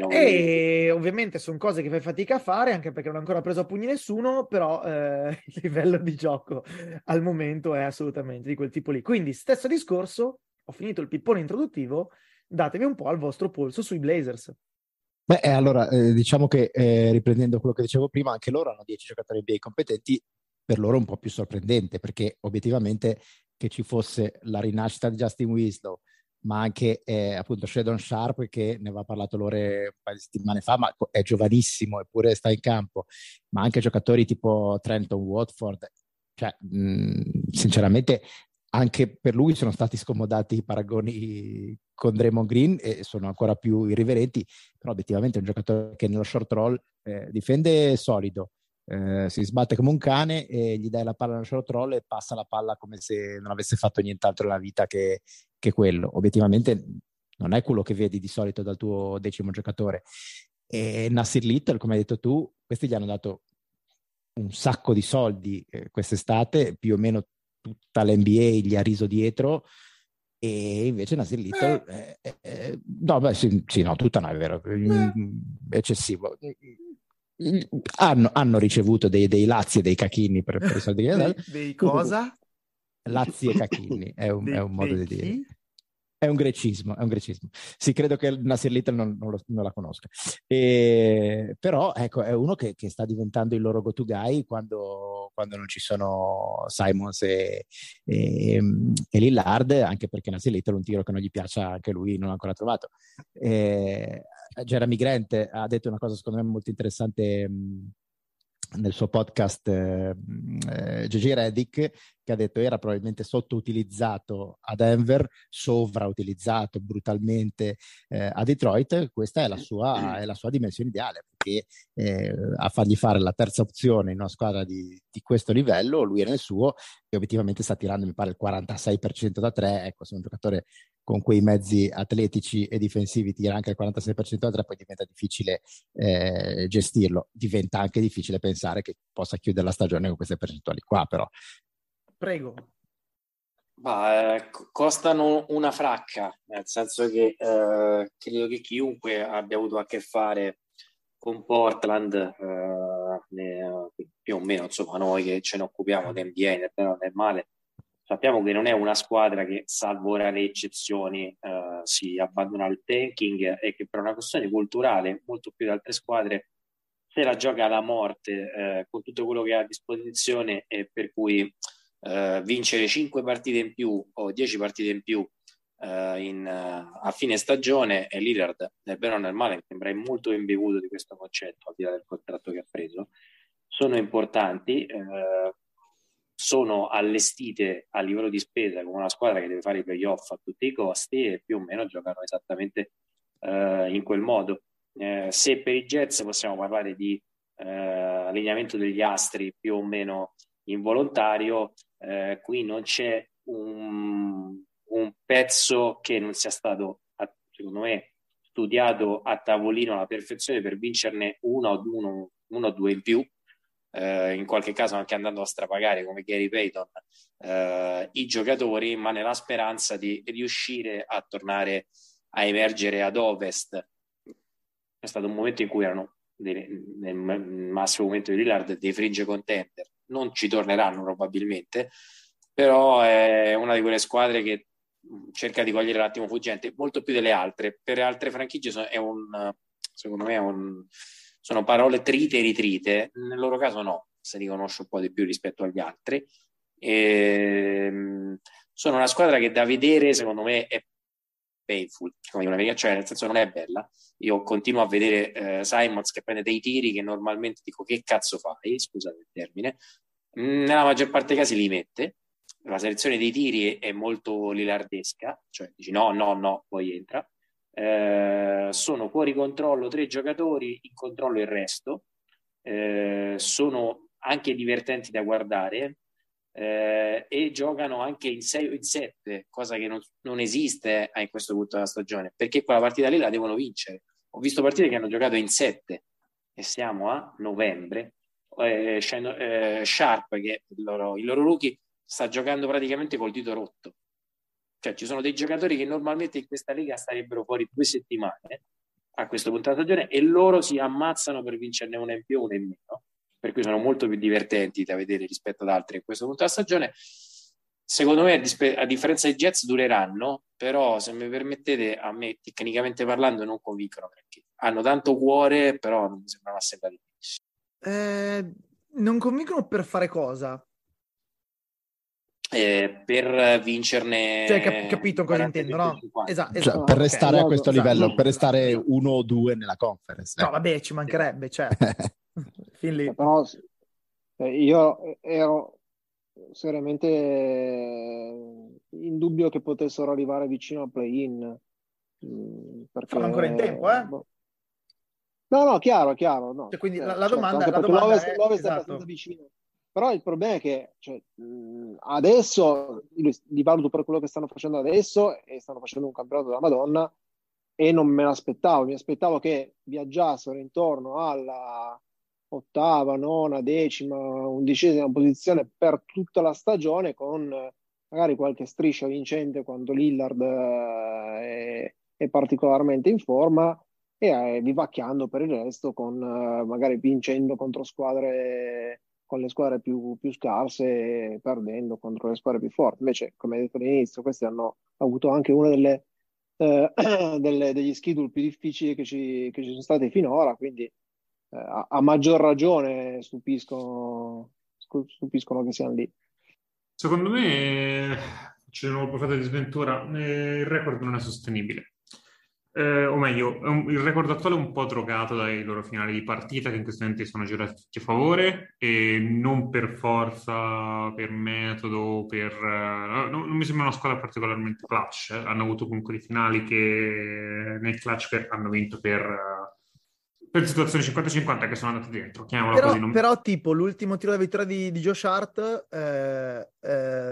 E ovviamente sono cose che fai fatica a fare, anche perché non ha ancora preso a pugni nessuno, però il livello di gioco al momento è assolutamente di quel tipo lì. Quindi stesso discorso, ho finito il pippone introduttivo, datevi un po' al vostro polso sui Blazers. Beh, allora, diciamo che riprendendo quello che dicevo prima, anche loro hanno 10 giocatori NBA competenti. Per loro è un po' più sorprendente, perché obiettivamente che ci fosse la rinascita di Justin Winslow, ma anche appunto Shadon Sharp, che ne aveva parlato loro un paio di settimane fa, ma è giovanissimo eppure sta in campo, ma anche giocatori tipo Trenton Watford, cioè sinceramente anche per lui sono stati scomodati i paragoni con Draymond Green e sono ancora più irriverenti. Però obiettivamente è un giocatore che nello short roll difende solido, si sbatte come un cane e gli dai la palla nello short roll e passa la palla come se non avesse fatto nient'altro nella vita che quello. Obiettivamente non è quello che vedi di solito dal tuo 10° giocatore. E Nasir Little, come hai detto tu, questi gli hanno dato un sacco di soldi quest'estate, più o meno tutta l'NBA gli ha riso dietro, e invece Nasir Little no, beh, sì, no, tutta no, è vero, eccessivo. Hanno ricevuto dei lazzi e dei cacchini per i soldi che gli hanno dato. Dei cosa? Lazzi e cacchini è un modo di dire. È un grecismo. Sì, credo che Nasir Little non la conosca. Però ecco, è uno che sta diventando il loro go-to guy quando non ci sono Simons e Lillard, anche perché Nasir Little un tiro che non gli piaccia anche lui non ha ancora trovato. Jerami Grant ha detto una cosa secondo me molto interessante nel suo podcast, JJ Redick, che ha detto era probabilmente sottoutilizzato a Denver, sovrautilizzato brutalmente a Detroit. Questa è la sua dimensione ideale, perché a fargli fare la terza opzione in una squadra di questo livello, lui è nel suo e obiettivamente sta tirando, mi pare, il 46% da 3. Ecco, se un giocatore con quei mezzi atletici e difensivi tira anche il 46% a 3, poi diventa difficile gestirlo. Diventa anche difficile pensare che possa chiudere la stagione con queste percentuali qua, però. Prego. Costano una fracca, nel senso che credo che chiunque abbia avuto a che fare con Portland, più o meno, insomma, noi che ce ne occupiamo di NBA, nel bene o nel male, sappiamo che non è una squadra che, salvo rare eccezioni, si abbandona al tanking, e che per una questione culturale, molto più di altre squadre, se la gioca alla morte con tutto quello che ha a disposizione, e per cui vincere 5 partite in più o 10 partite in più a fine stagione, e Lillard, nel bene o nel male, mi sembra molto imbevuto di questo concetto, al di là del contratto che ha preso, sono importanti, sono allestite a livello di spesa come una squadra che deve fare i playoff a tutti i costi, e più o meno giocano esattamente in quel modo. Se per i Jets possiamo parlare di allineamento degli astri più o meno involontario, qui non c'è un pezzo che non sia stato, secondo me, studiato a tavolino alla perfezione per vincerne uno o due in più, in qualche caso anche andando a strapagare come Gary Payton i giocatori, ma nella speranza di riuscire a tornare a emergere ad Ovest. È stato un momento in cui erano nel massimo momento di Lillard dei fringe contender, non ci torneranno probabilmente, però è una di quelle squadre che cerca di cogliere l'attimo fuggente molto più delle altre. Per altre franchigie secondo me sono parole trite e ritrite, nel loro caso no, si riconosce un po' di più rispetto agli altri, sono una squadra che da vedere secondo me è painful, cioè nel senso non è bella. Io continuo a vedere Simons che prende dei tiri che normalmente dico che cazzo fai, scusate il termine, nella maggior parte dei casi li mette. La selezione dei tiri è molto lillardesca, cioè dici no, poi entra. Sono fuori controllo 3 giocatori, in controllo il resto, sono anche divertenti da guardare, e giocano anche in 6 o in 7, cosa che non esiste in questo punto della stagione, perché quella partita lì la devono vincere. Ho visto partite che hanno giocato in 7 e siamo a novembre. Sharp, che il loro rookie, sta giocando praticamente col dito rotto. Cioè ci sono dei giocatori che normalmente in questa lega starebbero fuori 2 settimane a questo punto della stagione, e loro si ammazzano per vincerne una in più o una in meno, per cui sono molto più divertenti da vedere rispetto ad altri in questo punto della stagione. Secondo me, a differenza dei Jets, dureranno, però se mi permettete, a me tecnicamente parlando non convincono, perché hanno tanto cuore, però non mi sembrano assemblati benissimo. Non convincono per fare cosa? Per vincerne, cioè capito cosa intendo, no? Esatto, cioè, per restare a questo livello, per restare esatto. 1 o 2 nella conference. No, vabbè, ci mancherebbe, cioè. Fin lì. Però io ero seriamente in dubbio che potessero arrivare vicino al play-in, perché fanno ancora in tempo, no, chiaro, no. Cioè, quindi la certo, domanda, anche la perché domanda l'Ovest è esatto. abbastanza vicino. Però il problema è che adesso li valuto per quello che stanno facendo adesso, e stanno facendo un campionato della Madonna, e non me l'aspettavo. Mi aspettavo che viaggiassero intorno alla 8ª, 9ª, 10ª, 11ª posizione per tutta la stagione, con magari qualche striscia vincente quando Lillard è particolarmente in forma, e vivacchiando per il resto, con magari vincendo contro squadre, con le squadre più scarse, e perdendo contro le squadre più forti. Invece, come detto all'inizio, questi hanno avuto anche una degli schedule più difficili che ci sono stati finora, quindi a maggior ragione stupiscono che siano lì. Secondo me, c'è un nuovo profeta di sventura, il record non è sostenibile. O meglio, il record attuale è un po' drogato dai loro finali di partita, che in questi momenti sono girati tutti a favore, e non per forza, per metodo, non mi sembra una squadra particolarmente clutch. Hanno avuto comunque dei finali che nel clutch hanno vinto per situazioni 50-50 che sono andate dentro, chiamiamola così. Però tipo l'ultimo tiro da vittoria di Josh Hart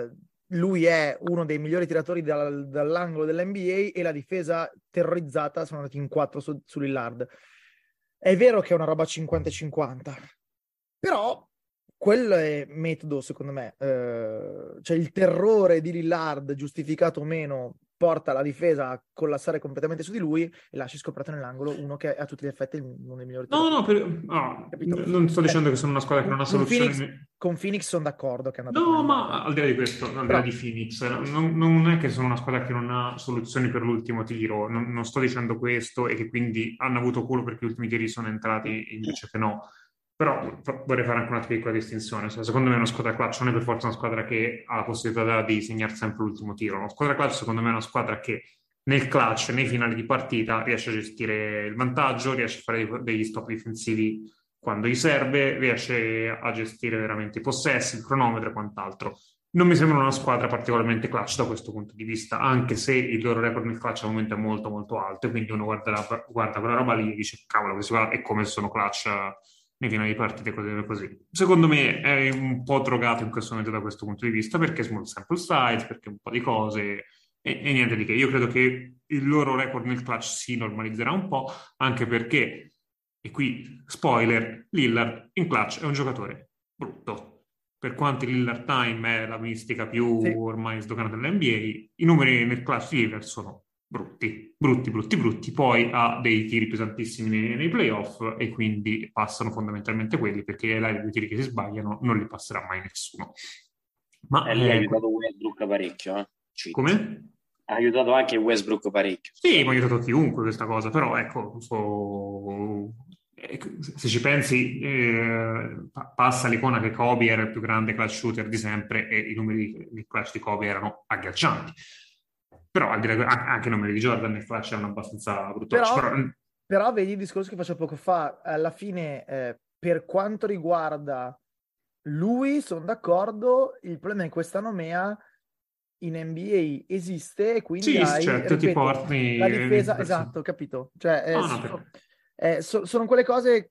lui è uno dei migliori tiratori dall'angolo dell'NBA e la difesa terrorizzata sono andati in 4 su Lillard. È vero che è una roba 50-50, però quello è metodo, secondo me. Cioè il terrore di Lillard, giustificato o meno, porta la difesa a collassare completamente su di lui e lasci scoperto nell'angolo uno che è a tutti gli effetti uno dei migliori tiratori. Non sto dicendo che sono una squadra che non ha soluzioni. Con Phoenix sono d'accordo che è andata No, ma al di là di questo, al di là di Phoenix, non è che sono una squadra che non ha soluzioni per l'ultimo tiro, non sto dicendo questo e che quindi hanno avuto culo perché gli ultimi tiri sono entrati invece che no. Però vorrei fare anche una piccola distinzione. Secondo me una squadra clutch non è per forza una squadra che ha la possibilità di segnare sempre l'ultimo tiro. Una squadra clutch secondo me è una squadra che nel clutch, nei finali di partita, riesce a gestire il vantaggio, riesce a fare degli stop difensivi quando gli serve, riesce a gestire veramente i possessi, il cronometro e quant'altro. Non mi sembra una squadra particolarmente clutch da questo punto di vista, anche se il loro record nel clutch al momento è molto molto alto, e quindi uno guarda quella roba lì e dice cavolo, questi qua è come sono clutch nei finali di partite, così. Secondo me è un po' drogato in questo momento da questo punto di vista, perché small sample size, perché un po' di cose e niente di che. Io credo che il loro record nel clutch si normalizzerà un po', anche perché, e qui spoiler, Lillard in clutch è un giocatore brutto. Per quanto Lillard Time è la mistica più ormai sdoganata dell'NBA, i numeri nel clutch di Lillard sono brutti, poi ha dei tiri pesantissimi nei playoff e quindi passano fondamentalmente quelli, perché i tiri che si sbagliano non li passerà mai nessuno. Ma lì ha aiutato Westbrook parecchio. Come? Ha aiutato anche Westbrook parecchio. Sì, ma ha aiutato chiunque questa cosa, però ecco, se ci pensi, passa l'icona che Kobe era il più grande clutch shooter di sempre e i numeri di clutch di Kobe erano agghiaccianti. Però anche i numeri di Jordan nel clutch erano abbastanza bruttocci. Però vedi il discorso che facevo poco fa, alla fine per quanto riguarda lui sono d'accordo, il problema è che questa nomea in NBA esiste e quindi certo, ti porti la difesa, esatto, capito? Cioè, sono quelle cose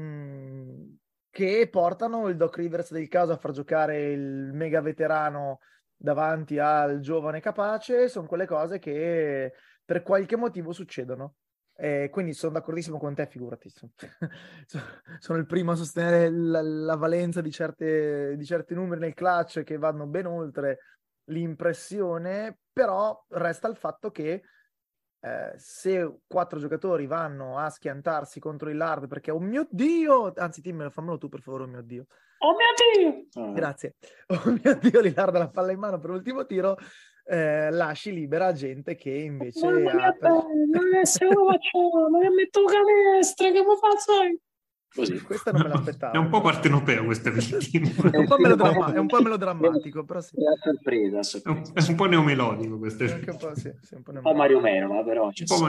che portano il Doc Rivers del caso a far giocare il mega veterano davanti al giovane capace, sono quelle cose che per qualche motivo succedono. Quindi sono d'accordissimo con te, figurati. Sono il primo a sostenere la valenza di certi numeri nel clutch che vanno ben oltre l'impressione, però resta il fatto che se 4 giocatori vanno a schiantarsi contro il Lillard perché oh mio Dio, anzi Tim, fammelo tu per favore, oh mio Dio. Oh mio Dio! Grazie. Oh mio Dio, Lillard la palla in mano per l'ultimo tiro, lasci libera gente che invece ma se lo faccio, ma che metto canestra, che mi faccio? Così. Questa non me l'aspettavo. È un po' partenopeo questa vittima. È un po' melodrammatico, però sì. È una sorpresa. È un po' neomelodico questo. Anche un po', sì, un po' Mario Meno, però un po'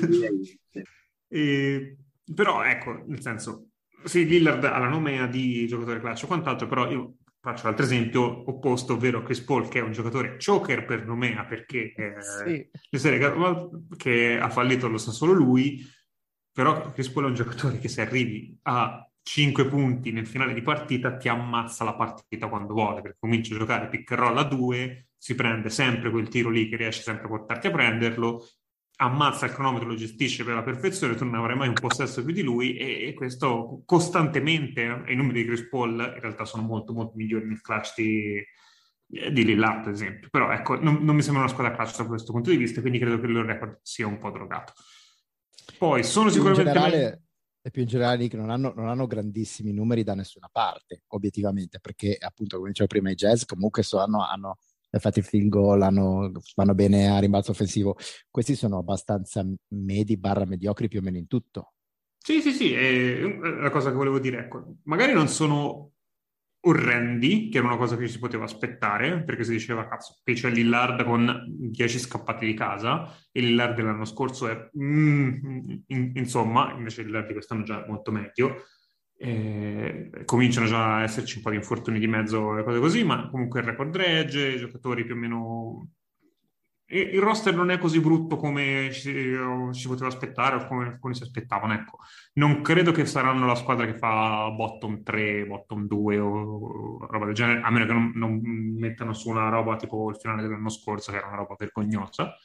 però ecco, nel senso, sì, Lillard ha la nomea di giocatore clutch o quant'altro, però io faccio l'altro esempio opposto, ovvero Chris Paul, che è un giocatore choker per nomea, perché le serie che ha fallito lo sa solo lui. Però Chris Paul è un giocatore che se arrivi a 5 punti nel finale di partita ti ammazza la partita quando vuole, perché comincia a giocare pick and roll a 2, si prende sempre quel tiro lì che riesce sempre a portarti a prenderlo, ammazza il cronometro, lo gestisce per la perfezione, tu non avrai mai un possesso più di lui e questo costantemente, i numeri di Chris Paul in realtà sono molto molto migliori nel clutch di Lillard, ad esempio. Però ecco, non mi sembra una squadra clutch da questo punto di vista, quindi credo che il loro record sia un po' drogato. Poi sono sicuramente più in generale che non hanno grandissimi numeri da nessuna parte, obiettivamente, perché appunto come dicevo prima i Jazz comunque hanno fatto il field goal, vanno bene a rimbalzo offensivo. Questi sono abbastanza mediocri più o meno in tutto. Sì, è la cosa che volevo dire, ecco, magari non sono orrendi, che era una cosa che si poteva aspettare, perché si diceva, cazzo, qui c'è Lillard con 10 scappati di casa, e Lillard dell'anno scorso è insomma, invece Lillard di quest'anno già è molto meglio, cominciano già a esserci un po' di infortuni di mezzo e cose così, ma comunque il record regge, i giocatori più o meno il roster non è così brutto come ci poteva aspettare o come alcuni si aspettavano, ecco. Non credo che saranno la squadra che fa bottom 3, bottom 2 o roba del genere, a meno che non mettano su una roba tipo il finale dell'anno scorso, che era una roba vergognosa.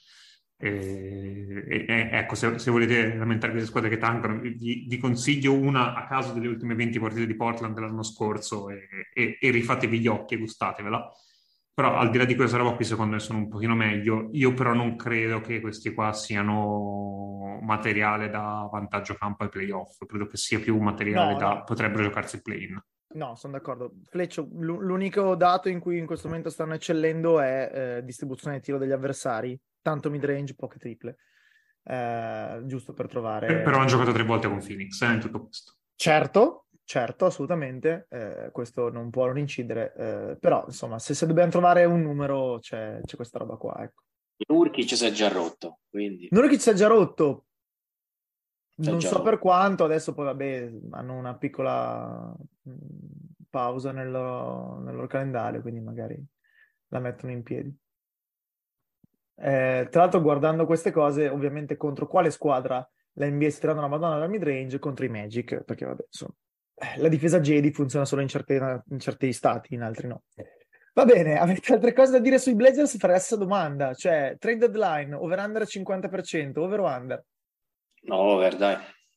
Ecco, se volete lamentare queste squadre che tankano, vi consiglio una a caso delle ultime 20 partite di Portland dell'anno scorso e rifatevi gli occhi e gustatevela. Però al di là di questa roba qui, secondo me sono un pochino meglio. Io però non credo che questi qua siano materiale da vantaggio campo ai playoff. Credo che sia più materiale No. potrebbero giocarsi il play-in. No, sono d'accordo. Fleccio, l'unico dato in cui in questo momento stanno eccellendo è distribuzione di tiro degli avversari. Tanto mid-range, poche triple. Giusto per trovare... Però hanno giocato 3 volte con Phoenix, in tutto questo. Certo, assolutamente. Questo non può non incidere. Però, insomma, se dobbiamo trovare un numero, c'è questa roba qua, ecco. Nurkic si è già rotto, quindi... Nurkic si è già rotto. Si è Non già so rotto. per quanto, adesso poi vabbè, hanno una piccola pausa nel loro calendario, quindi magari la mettono in piedi. Tra l'altro, guardando queste cose, ovviamente contro quale squadra la NBA sta tirando la Madonna dal mid-range? Contro i Magic, perché vabbè, insomma, la difesa Jedi funziona solo in certi stati, in altri no. Va bene, avete altre cose da dire sui Blazers? Farei la stessa domanda, cioè trade deadline, over-under 50%, over o under? No, over, dai.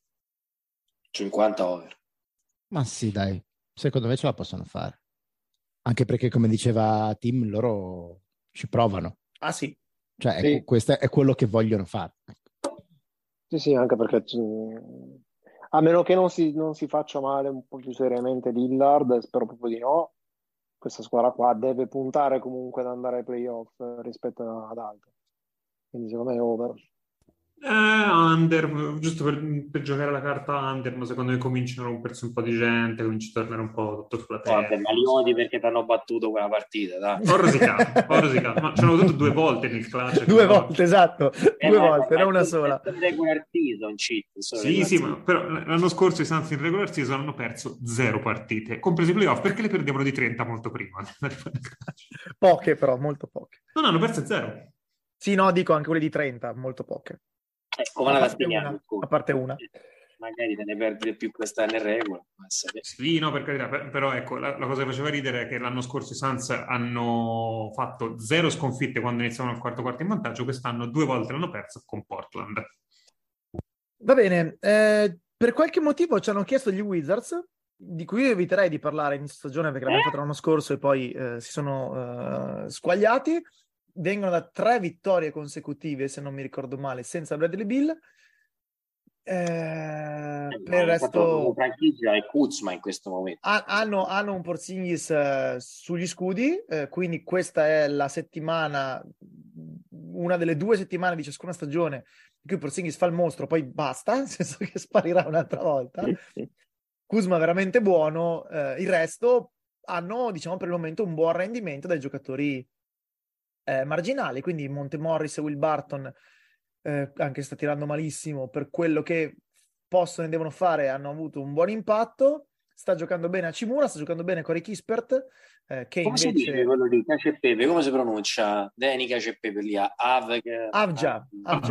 50 over. Ma sì, dai, secondo me ce la possono fare. Anche perché, come diceva Tim, loro ci provano. Ah sì. Cioè, Sì. questo è quello che vogliono fare. Sì, anche perché a meno che non si faccia male un po' più seriamente Lillard, spero proprio di no, questa squadra qua deve puntare comunque ad andare ai playoff rispetto ad altre. Quindi secondo me è over. Under, giusto per giocare la carta under, ma secondo me cominciano a rompersi un po' di gente, comincia a tornare un po' tutto sulla terra. Vabbè, ma li odi perché ti hanno battuto quella partita, dai. Ho rosicato, ma ci hanno avuto 2 volte nel clutch. 2 volte, esatto, 2 volte, non una il sola. regular season, cheat. Sì, ma però l'anno scorso i Suns in regular season hanno perso 0 partite, compresi i playoff, perché le perdevano di 30 molto prima. Poche però, molto poche. Non hanno perso 0. Sì, no, dico anche quelle di 30, molto poche. Come a, la parte una, a parte una. Magari te ne perdi più quest'anno in regola. Sì, no, per carità, però ecco, la cosa che faceva ridere è che l'anno scorso i Suns hanno fatto 0 sconfitte quando iniziavano il quarto in vantaggio, quest'anno 2 volte l'hanno perso con Portland. Va bene, per qualche motivo ci hanno chiesto gli Wizards, di cui io eviterei di parlare in stagione perché l'abbiamo fatto l'anno scorso e poi si sono squagliati. Vengono da 3 vittorie consecutive, se non mi ricordo male, senza Bradley Beal. Per il resto franchigia è Kuzma in questo momento. Hanno un Porzingis sugli scudi, quindi questa è la settimana, una delle 2 settimane di ciascuna stagione in cui Porzingis fa il mostro, poi basta, nel senso che sparirà un'altra volta. Kuzma veramente buono, il resto hanno, diciamo, per il momento un buon rendimento dai giocatori marginali, quindi Monte Morris e Will Barton, anche sta tirando malissimo, per quello che possono e devono fare hanno avuto un buon impatto. Sta giocando bene Hachimura, sta giocando bene Corey Kispert, che come invece... si dice quello lì, Cacio e Pepe, come si pronuncia? Danny Cacio e Pepe lì, Avgia.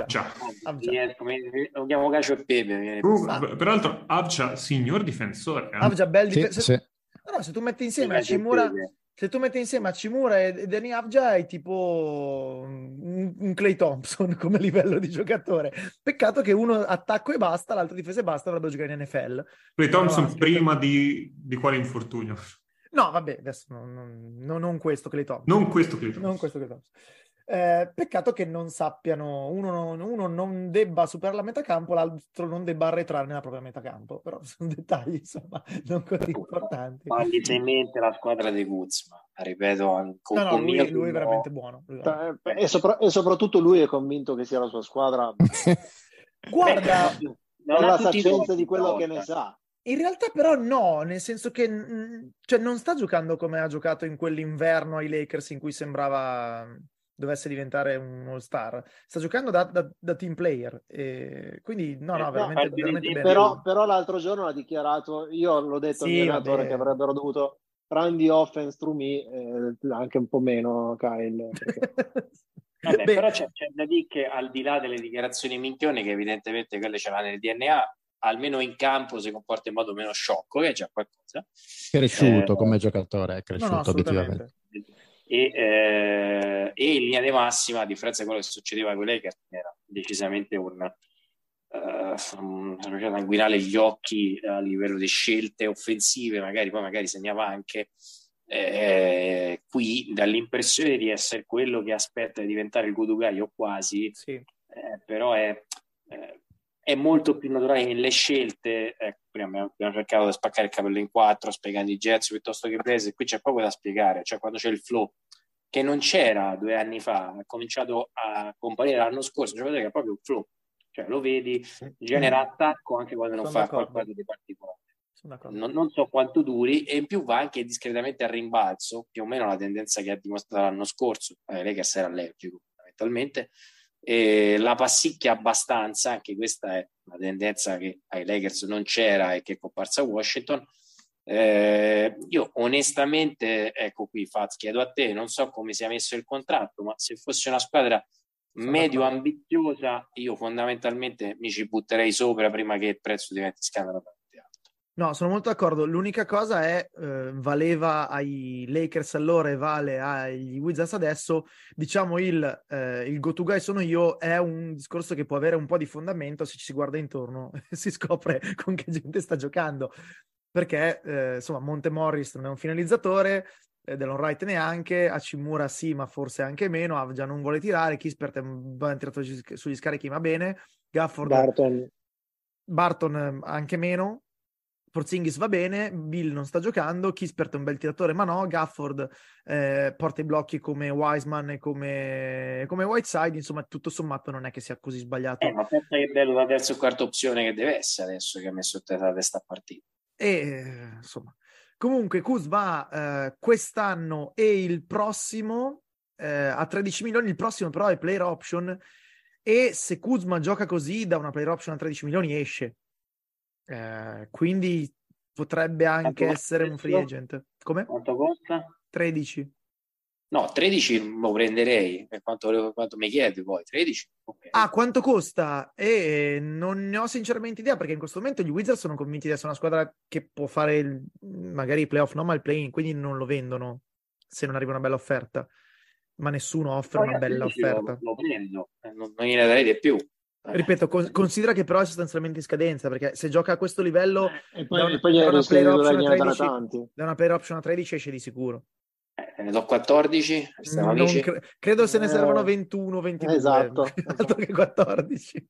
Lo chiamo Cacio e Pepe. Peraltro Avgia, signor difensore. Avgia, bel difensore. Sì. No, se tu metti insieme Hachimura... Se tu metti insieme Hachimura e Danny Avgia è tipo un Klay Thompson come livello di giocatore. Peccato che uno attacco e basta, l'altro difesa e basta, dovrebbe giocare in NFL. Klay Thompson prima di quale infortunio? No, vabbè, adesso non questo Klay Thompson. Non questo Klay Thompson. Non questo Klay Thompson. Peccato che non sappiano, uno non debba superare la metà campo, l'altro non debba arretrare nella propria metà campo, però sono dettagli, insomma, non così importanti. Ma gli sei in mente la squadra di Kuzma, ripeto, lui è veramente buono. E soprattutto lui è convinto che sia la sua squadra. Guarda, per la saccenza di quello che ne sa. In realtà però no, nel senso che cioè, non sta giocando come ha giocato in quell'inverno ai Lakers in cui sembrava dovesse diventare un all-star. Sta giocando da team player, e quindi veramente bene. Però l'altro giorno ha dichiarato, io l'ho detto al mio allenatore che avrebbero dovuto run the offense through me, anche un po' meno Kyle. Vabbè, però c'è da dire che al di là delle dichiarazioni minchione, che evidentemente quelle ce l'ha nel DNA, almeno in campo si comporta in modo meno sciocco, che è già qualcosa. Cresciuto come giocatore, è No, cresciuto obiettivamente. E in linea di massima, a differenza di quello che succedeva con Lakers, era decisamente un sanguinare gli occhi a livello di scelte offensive, magari segnava anche. Qui dall'impressione di essere quello che aspetta di diventare il go-to guy o quasi, sì. Però è molto più naturale che le scelte. Prima abbiamo cercato di spaccare il capello in quattro spiegando i jazz piuttosto che prese, qui c'è poco da spiegare, cioè quando c'è il flow che non c'era 2 anni fa, ha cominciato a comparire l'anno scorso, cioè che è proprio il flow, cioè lo vedi, genera attacco anche quando non fa qualcosa di particolare. Non so quanto duri, e in più va anche discretamente a rimbalzo, più o meno la tendenza che ha dimostrato l'anno scorso. Lakers era allergico fondamentalmente, e la passicchia abbastanza, anche questa è una tendenza che ai Lakers non c'era e che è comparsa a Washington. Io onestamente, ecco qui Faz, chiedo a te, non so come sia messo il contratto, ma se fosse una squadra medio ambiziosa, io fondamentalmente mi ci butterei sopra prima che il prezzo diventi scandaloso. No, sono molto d'accordo. L'unica cosa è, valeva ai Lakers allora e vale agli Wizards adesso, diciamo il go-to guy sono io, è un discorso che può avere un po' di fondamento se ci si guarda intorno e si scopre con che gente sta giocando. Perché, insomma, Monte Morris non è un finalizzatore, Delon Wright neanche, Hachimura sì, ma forse anche meno, già non vuole tirare, Kispert è ben tirato sugli scarichi, va bene, Gafford, Barton anche meno, Porzingis va bene, Bill non sta giocando, Kispert è un bel tiratore ma no, Gafford porta i blocchi come Wiseman e come Whiteside, insomma tutto sommato non è che sia così sbagliato. Ma pensa che bello la terza o quarta opzione che deve essere adesso che ha messo la testa a partita. E insomma, comunque Kuzma quest'anno e il prossimo a 13 milioni, il prossimo però è player option, e se Kuzma gioca così da una player option a 13 milioni esce. Quindi potrebbe anche essere un free agent. Come? Quanto costa? 13. No, 13 lo prenderei. Quanto mi chiedi poi? 13? Okay. Quanto costa? Non ne ho sinceramente idea, perché in questo momento gli Wizards sono convinti di essere una squadra che può fare magari i playoff, no, ma il play-in, quindi non lo vendono se non arriva una bella offerta. Ma nessuno offre una bella offerta. Lo prendo, non gliene darei di più. Ripeto, considera che però è sostanzialmente in scadenza, perché se gioca a questo livello e poi da una player option a 13, tanti. Da una player option a 13 esce di sicuro. Ne do 14, credo se ne servono 21, 22. Esatto. Altro che 14.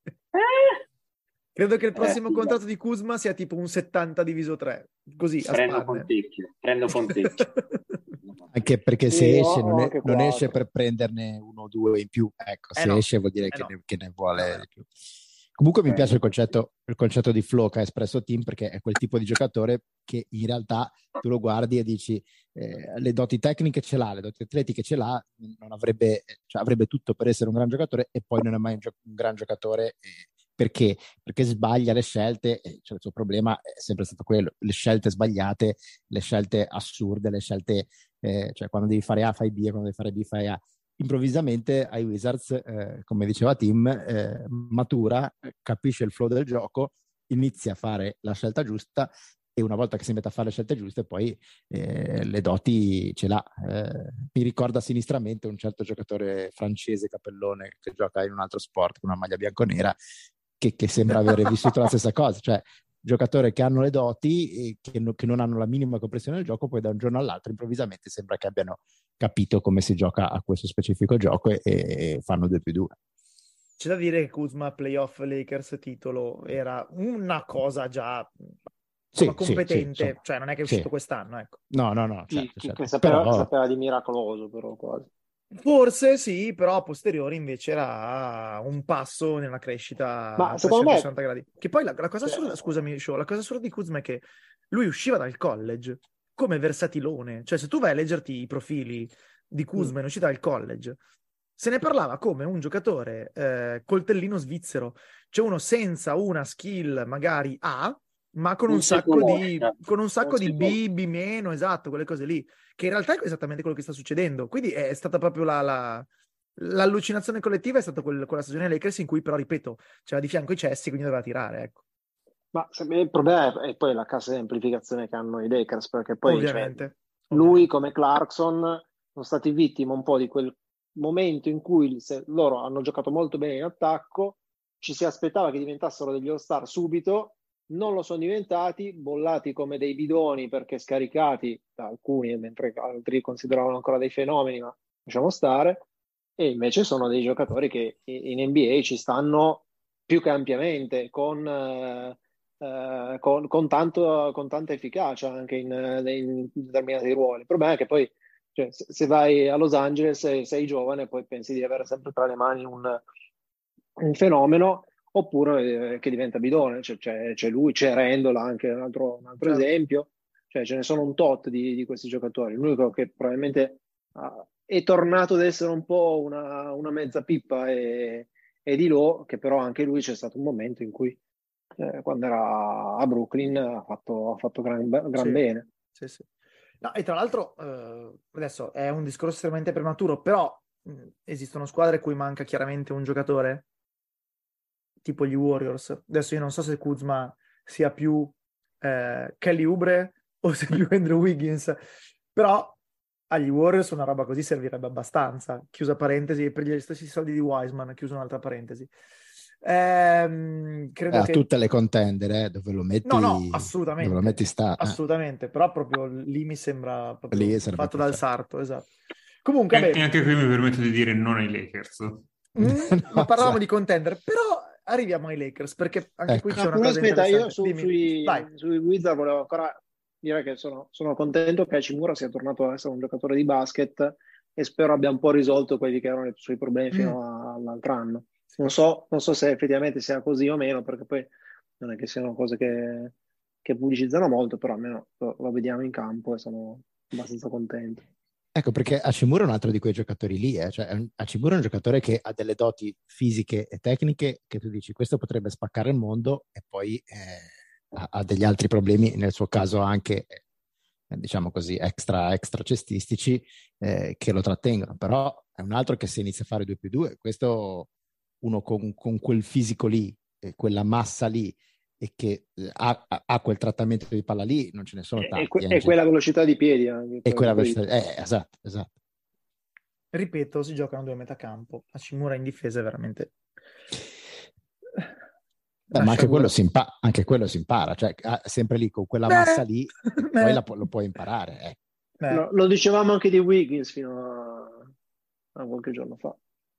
Credo che il prossimo contratto di Kuzma sia tipo un 70 diviso 3. Così, prendo Fontecchio. Anche perché se esce non esce per prenderne 1 o 2 in più, ecco, se esce vuol dire che ne vuole di più. Comunque mi piace il concetto di flow che ha espresso Tim, perché è quel tipo di giocatore che in realtà tu lo guardi e dici le doti tecniche ce l'ha, le doti atletiche ce l'ha, non avrebbe, cioè, avrebbe tutto per essere un gran giocatore, e poi non è mai un gran giocatore. Perché? Perché sbaglia le scelte, cioè il suo problema è sempre stato quello, le scelte sbagliate, le scelte assurde, le scelte, cioè quando devi fare A fai B e quando devi fare B fai A. Improvvisamente ai Wizards, come diceva Tim, matura, capisce il flow del gioco, inizia a fare la scelta giusta, e una volta che si mette a fare le scelte giuste poi le doti ce l'ha. Mi ricorda sinistramente un certo giocatore francese capellone che gioca in un altro sport con una maglia bianconera, che sembra avere vissuto la stessa cosa, cioè giocatori che hanno le doti e che non hanno la minima comprensione del gioco, poi da un giorno all'altro improvvisamente sembra che abbiano capito come si gioca a questo specifico gioco e fanno 2+2. C'è da dire che Kuzma playoff Lakers titolo era una cosa già competente, cioè non è che è uscito quest'anno, ecco. No, certo. Che sapeva di miracoloso, però quasi. Forse sì, però a posteriori invece era un passo nella crescita a 360 gradi. Che poi la cosa assurda, scusami, la cosa assurda di Kuzma è che lui usciva dal college come versatilone. Cioè se tu vai a leggerti i profili di Kuzma in uscita dal college, se ne parlava come un giocatore coltellino svizzero, cioè uno senza una skill magari A, ma con un sacco di B meno, esatto, quelle cose lì, che in realtà è esattamente quello che sta succedendo. Quindi è stata proprio L'allucinazione collettiva è stata quella stagione Lakers in cui però, ripeto, c'era di fianco i cessi, quindi doveva tirare, ecco. Ma il problema è poi la cassa di amplificazione che hanno i Lakers, perché poi Ovviamente. Lui come Clarkson sono stati vittime un po' di quel momento in cui loro hanno giocato molto bene in attacco, ci si aspettava che diventassero degli all-star subito, non lo sono diventati, bollati come dei bidoni perché scaricati da alcuni, mentre altri consideravano ancora dei fenomeni, ma lasciamo stare, e invece sono dei giocatori che in NBA ci stanno più che ampiamente, con tanta efficacia anche in determinati ruoli. Il problema è che poi, cioè, se vai a Los Angeles e sei giovane, poi pensi di avere sempre tra le mani un fenomeno, oppure che diventa bidone. C'è lui, c'è Randall, anche un altro certo. Esempio. Cioè, ce ne sono un tot di questi giocatori. L'unico che probabilmente è tornato ad essere un po' una mezza pippa è di Lo, che però anche lui c'è stato un momento in cui quando era a Brooklyn ha fatto gran bene. Sì, sì. No, e tra l'altro adesso è un discorso estremamente prematuro, però esistono squadre a cui manca chiaramente un giocatore tipo gli Warriors. Adesso io non so se Kuzma sia più Kelly Oubre o se più Andrew Wiggins, però agli Warriors una roba così servirebbe abbastanza. Chiusa parentesi, per gli stessi soldi di Wiseman, chiusa un'altra parentesi. Credo a che tutte le contender, dove lo metti, no, assolutamente, dove lo metti sta, assolutamente, però proprio lì mi sembra proprio lì fatto dal sarto, esatto. Comunque e anche qui mi permetto di dire non ai Lakers. Ma parlavamo di contender, però arriviamo ai Lakers, perché anche qui c'è una cosa aspetta, interessante. Io sui Wizards volevo ancora dire che sono contento che Hachimura sia tornato ad essere un giocatore di basket e spero abbia un po' risolto quelli che erano i suoi problemi fino all'altro anno. Non so se effettivamente sia così o meno, perché poi non è che siano cose che pubblicizzano molto, però almeno lo vediamo in campo e sono abbastanza contento. Ecco, perché Hachimura è un altro di quei giocatori lì, cioè Hachimura è un giocatore che ha delle doti fisiche e tecniche che tu dici questo potrebbe spaccare il mondo, e poi ha degli altri problemi, nel suo caso anche diciamo così extra cestistici, che lo trattengono, però è un altro che se inizia a fare 2+2, questo uno con quel fisico lì, quella massa lì, e che ha quel trattamento di palla lì, non ce ne sono tanti. E quella velocità di piedi anche. E quella velocità, esatto. Ripeto, si giocano due metacampo. Hachimura in difesa è veramente... ma anche quello si impara, cioè sempre lì con quella massa lì, poi lo puoi imparare. Lo dicevamo anche di Wiggins fino a qualche giorno fa.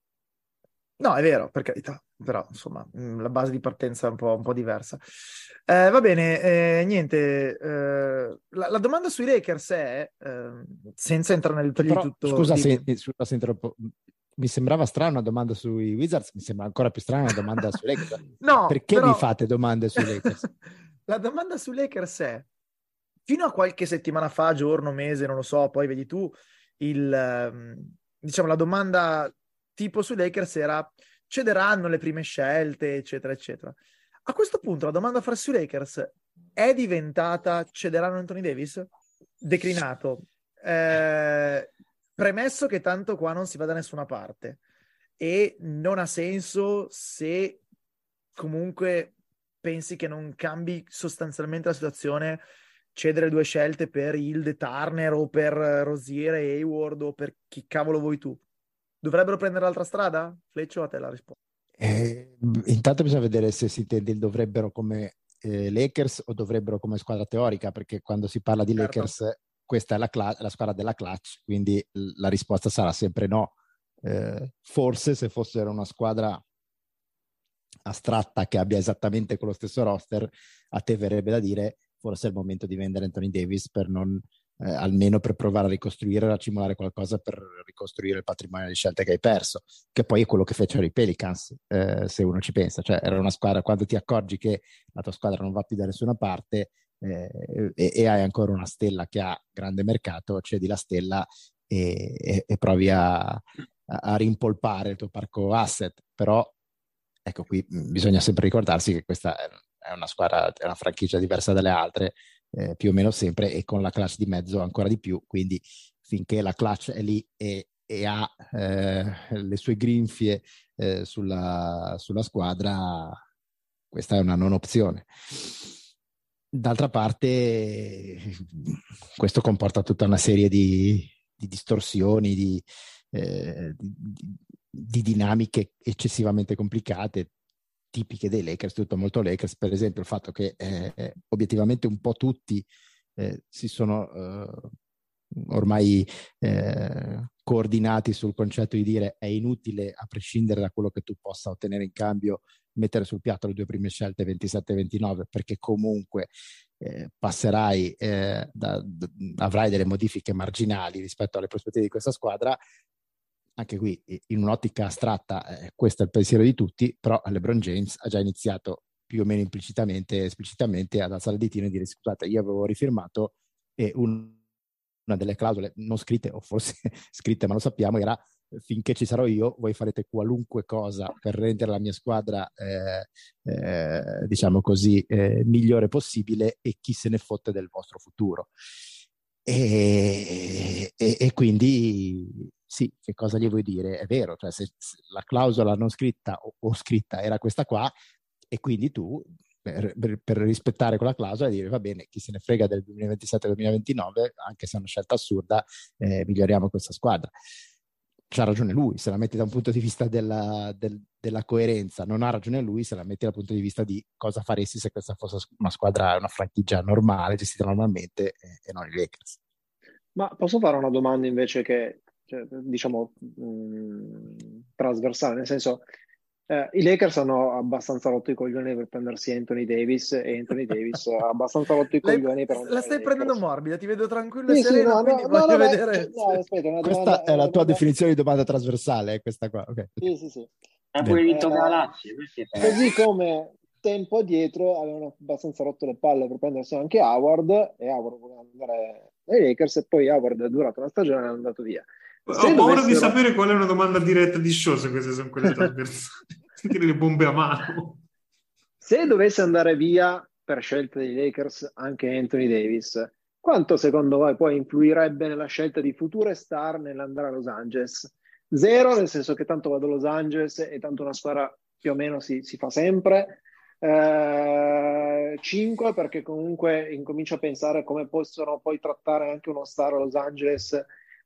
No, è vero, per carità, però insomma la base di partenza è un po' diversa. Va bene, niente, la domanda sui Lakers è, senza entrare nel dettaglio di tutto... Scusa se interrompo, mi sembrava strana una domanda sui Wizards, mi sembra ancora più strana una domanda sui Lakers. No, perché vi fate domande sui Lakers? La domanda sui Lakers è, fino a qualche settimana fa, giorno, mese, non lo so, poi vedi tu, diciamo la domanda tipo sui Lakers era: cederanno le prime scelte, eccetera, eccetera. A questo punto la domanda fra sui Lakers è diventata: cederanno Anthony Davis? Declinato. Premesso che tanto qua non si va da nessuna parte e non ha senso se comunque pensi che non cambi sostanzialmente la situazione cedere 2 scelte per Hield, Turner o per Rozier e Hayward o per chi cavolo vuoi tu. Dovrebbero prendere l'altra strada? Fleccio, a te la risposta. Intanto bisogna vedere se si intende il dovrebbero come Lakers o dovrebbero come squadra teorica, perché quando si parla di Lakers questa è la squadra della clutch, quindi la risposta sarà sempre no. Forse se fossero una squadra astratta che abbia esattamente quello stesso roster, a te verrebbe da dire forse è il momento di vendere Anthony Davis per non almeno per provare a ricostruire, a accumulare qualcosa per ricostruire il patrimonio di scelte che hai perso, che poi è quello che fecero i Pelicans, se uno ci pensa, cioè era una squadra, quando ti accorgi che la tua squadra non va più da nessuna parte e hai ancora una stella che ha grande mercato, cedi la stella e provi a rimpolpare il tuo parco asset. Però ecco, qui bisogna sempre ricordarsi che questa è una squadra, è una franchigia diversa dalle altre, più o meno sempre, e con la clutch di mezzo ancora di più, quindi finché la clutch è lì e e ha le sue grinfie sulla squadra, questa è una non opzione. D'altra parte, questo comporta tutta una serie di distorsioni, di dinamiche eccessivamente complicate, tipiche dei Lakers, tutto molto Lakers. Per esempio il fatto che obiettivamente un po' tutti si sono ormai coordinati sul concetto di dire è inutile, a prescindere da quello che tu possa ottenere in cambio, mettere sul piatto le 2 prime scelte 27-29, perché comunque passerai, avrai delle modifiche marginali rispetto alle prospettive di questa squadra. Anche qui, in un'ottica astratta, questo è il pensiero di tutti, però LeBron James ha già iniziato più o meno implicitamente e esplicitamente ad alzare il ditino e dire: scusate, io avevo rifirmato, e una delle clausole non scritte, o forse scritte ma lo sappiamo, era: finché ci sarò io, voi farete qualunque cosa per rendere la mia squadra diciamo così migliore possibile, e chi se ne fotte del vostro futuro. E quindi sì, che cosa gli vuoi dire? È vero, cioè se la clausola non scritta o scritta era questa qua, e quindi tu per rispettare quella clausola dire: va bene, chi se ne frega del 2027-2029, anche se è una scelta assurda, miglioriamo questa squadra. C'ha ragione lui se la metti da un punto di vista della coerenza, non ha ragione lui se la metti dal punto di vista di cosa faresti se questa fosse una squadra, una franchigia normale, gestita normalmente, e non i Lakers. Ma posso fare una domanda invece che, diciamo, trasversale, nel senso, i Lakers hanno abbastanza rotto i coglioni per prendersi Anthony Davis, e Anthony Davis ha abbastanza rotto i coglioni per andare la stai ai prendendo Lakers. morbida, ti vedo tranquillo e Sì, sereno, no, quindi voglio vedere. aspetta, una questa domanda, è la tua domanda... definizione di domanda trasversale, questa qua. Okay. Sì. Ma poi hai vinto con la Lazio, così come tempo addietro avevano abbastanza rotto le palle per prendersi anche Howard, e Howard voleva andare ai Lakers, e poi Howard è durato una stagione e è andato via. Ho paura di sapere qual è una domanda diretta di show, se queste sono quelle trasversali. Sentire le bombe a mano. Se dovesse andare via per scelta dei Lakers anche Anthony Davis, quanto secondo voi poi influirebbe nella scelta di future star nell'andare a Los Angeles? 0, nel senso che tanto vado a Los Angeles e tanto una squadra più o meno si fa sempre. 5, perché comunque incomincio a pensare come possono poi trattare anche uno star a Los Angeles